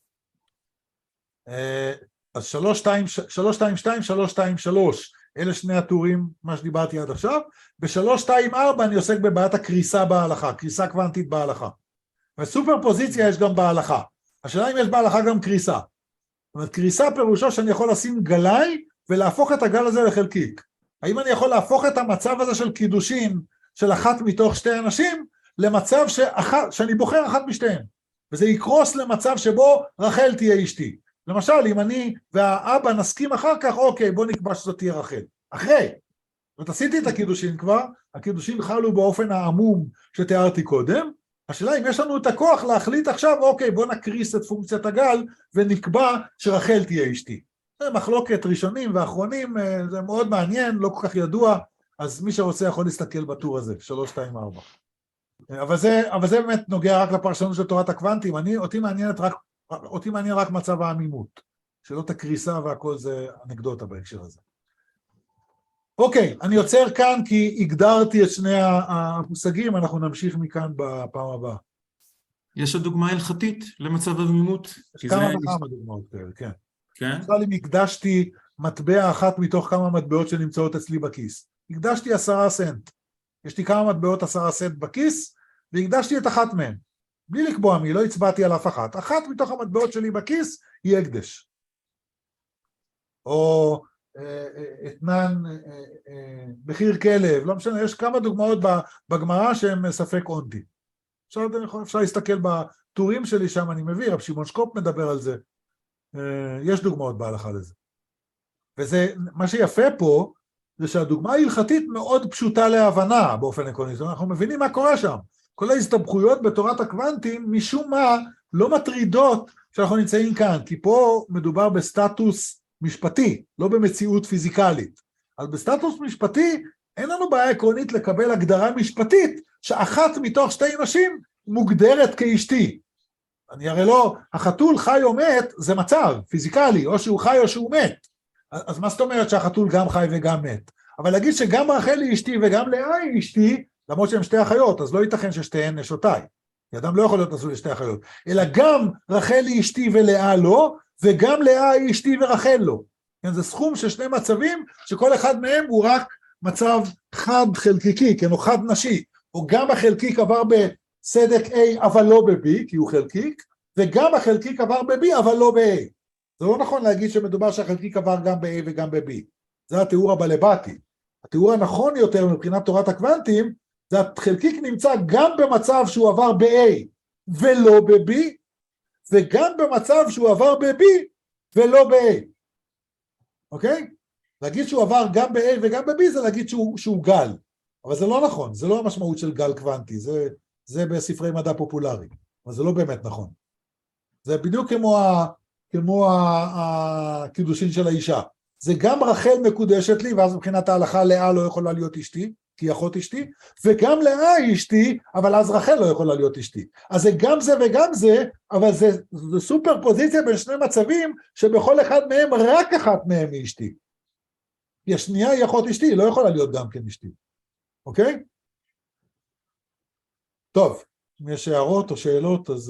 אז 322, 323, אלה שני הטורים, מה שדיברתי עד עכשיו. ב-324 אני עוסק בבעיית הקריסה בהלכה, קריסה קוונטית בהלכה. וסופר פוזיציה יש גם בהלכה. השאלה אם יש בהלכה גם קריסה. זאת אומרת, קריסה פירושו שאני יכול לשים גלאי ולהפוך את הגל הזה לחלקיק. האם אני יכול להפוך את המצב הזה של קידושין של אחת מתוך שתי אנשים למצב שאני בוחר אחת משתיהן, וזה יקרוס למצב שבו רחל תהיה אשתי. למשל, אם אני והאבא נסכים אחר כך, אוקיי, בוא נקבע שזאת תהיה רחל. אחרי. זאת עשיתי את הקידושין כבר, הקידושין חלו באופן העמום שתיארתי קודם, השאלה אם יש לנו את הכוח להחליט עכשיו, אוקיי, בוא נקריס את פונקציית הגל, ונקבע שרחל תהיה אשתי. זה מחלוקת ראשונים ואחרונים, זה מאוד מעניין, לא כל כך ידוע, אז מי שרוצה יכול להסתכל בטור הזה, 3, 2, 4. אבל זה באמת נוגע רק לפרשנות של תורת הקוונטים, אותי מעניין רק מצב העמימות, שלא את הקריסה והכל זה אנקדוטה בהקשר הזה. אוקיי, אני יוצר כאן כי הגדרתי את שני המושגים, אנחנו נמשיך מכאן בפעם הבאה. יש עוד דוגמה הלכתית למצב עמימות? יש כמה וכמה דוגמאות כאלה, כן. כן? עכשיו אם הקדשתי מטבע אחת מתוך כמה מטבעות שנמצאות אצלי בכיס, הקדשתי 10 סנט. יש לי כמה מטבעות 10 סנט בכיס, והקדשתי את אחת מהן. בלי לקבוע מי, לא הצבעתי על אף אחת. אחת מתוך המטבעות שלי בכיס היא הקדש. או אתנן, מחיר כלב, לא משנה, יש כמה דוגמאות בגמרא שהן ספק אונטי. אפשר להסתכל בטורים שלי שם, אני מביא, רב שמעון שקופ מדבר על זה. יש דוגמאות בהלכה לזה. וזה, מה שיפה פה, זה שהדוגמה ההלכתית מאוד פשוטה להבנה באופן עקרוני. אנחנו מבינים מה קורה שם. כל ההסתבכויות בתורת הקוונטים, משום מה, לא מטרידות שאנחנו נמצאים כאן, כי פה מדובר בסטטוס משפטי, לא במציאות פיזיקלית. אז בסטטוס משפטי, אין לנו בעיה עקרונית לקבל הגדרה משפטית, שאחת מתוך 2 נשים מוגדרת כאשתי. אני הרי לא, החתול חי או מת, זה מצב פיזיקלי, או שהוא חי או שהוא מת. אז מה זאת אומרת שהחתול גם חי וגם מת? אבל להגיד שגם רחל היא אשתי וגם לאה היא אשתי, למרות שהן 2 אחיות, אז לא ייתכן ששתיהן נשותיי. כי אדם לא יכול להיות נשוי ל2 אחיות. אלא גם רחל היא אשתי ולאה לא, וגם לאה היא אשתי ורחל לא. כן, זה סכום של 2 מצבים, שכל אחד מהם הוא רק מצב חד חלקיקי, כן, או חד נשי. או גם החלקיק עבר בסדק A, אבל לא ב-B, כי הוא חלקיק, וגם החלקיק עבר ב-B, אבל לא ב-A. זה לא נכון להגיד שמדובר שהחלקיק עבר גם ב-A וגם ב-B. זה התיאור הבלבטי. התיאור הנכון יותר מבחינת תורת הקוונטים, זה החלקיק נמצא גם במצב שהוא עבר ב-A ולא ב-B, וגם במצב שהוא עבר ב-B ולא ב-A. אוקיי? להגיד שהוא עבר גם ב-A וגם ב-B זה להגיד שהוא גל. אבל זה לא נכון, זה לא המשמעות של גל קוונטי, זה בספרי מדע פופולרי, אבל זה לא באמת נכון. זה בדיוק כמו הקידושין של האישה. זה גם רחל מקודשת לי, ואז מבחינת ההלכה לאה לא יכולה להיות אשתי, כי היא אחות אשתי, וגם לאה היא אשתי, אבל אז רחל לא יכולה להיות אשתי. אז זה גם זה וגם זה, אבל זה סופר פוזיציה בין 2 מצבים, שבכל אחד מהם רק אחת מהם היא אשתי. היא השנייה היא אחות אשתי, היא לא יכולה להיות גם כן אשתי. אוקיי? טוב, אם יש הערות או שאלות, אז...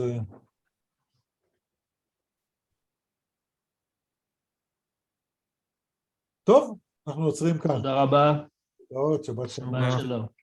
טוב, אנחנו עוצרים כאן. תודה רבה. שבת שלום. שבת שלום.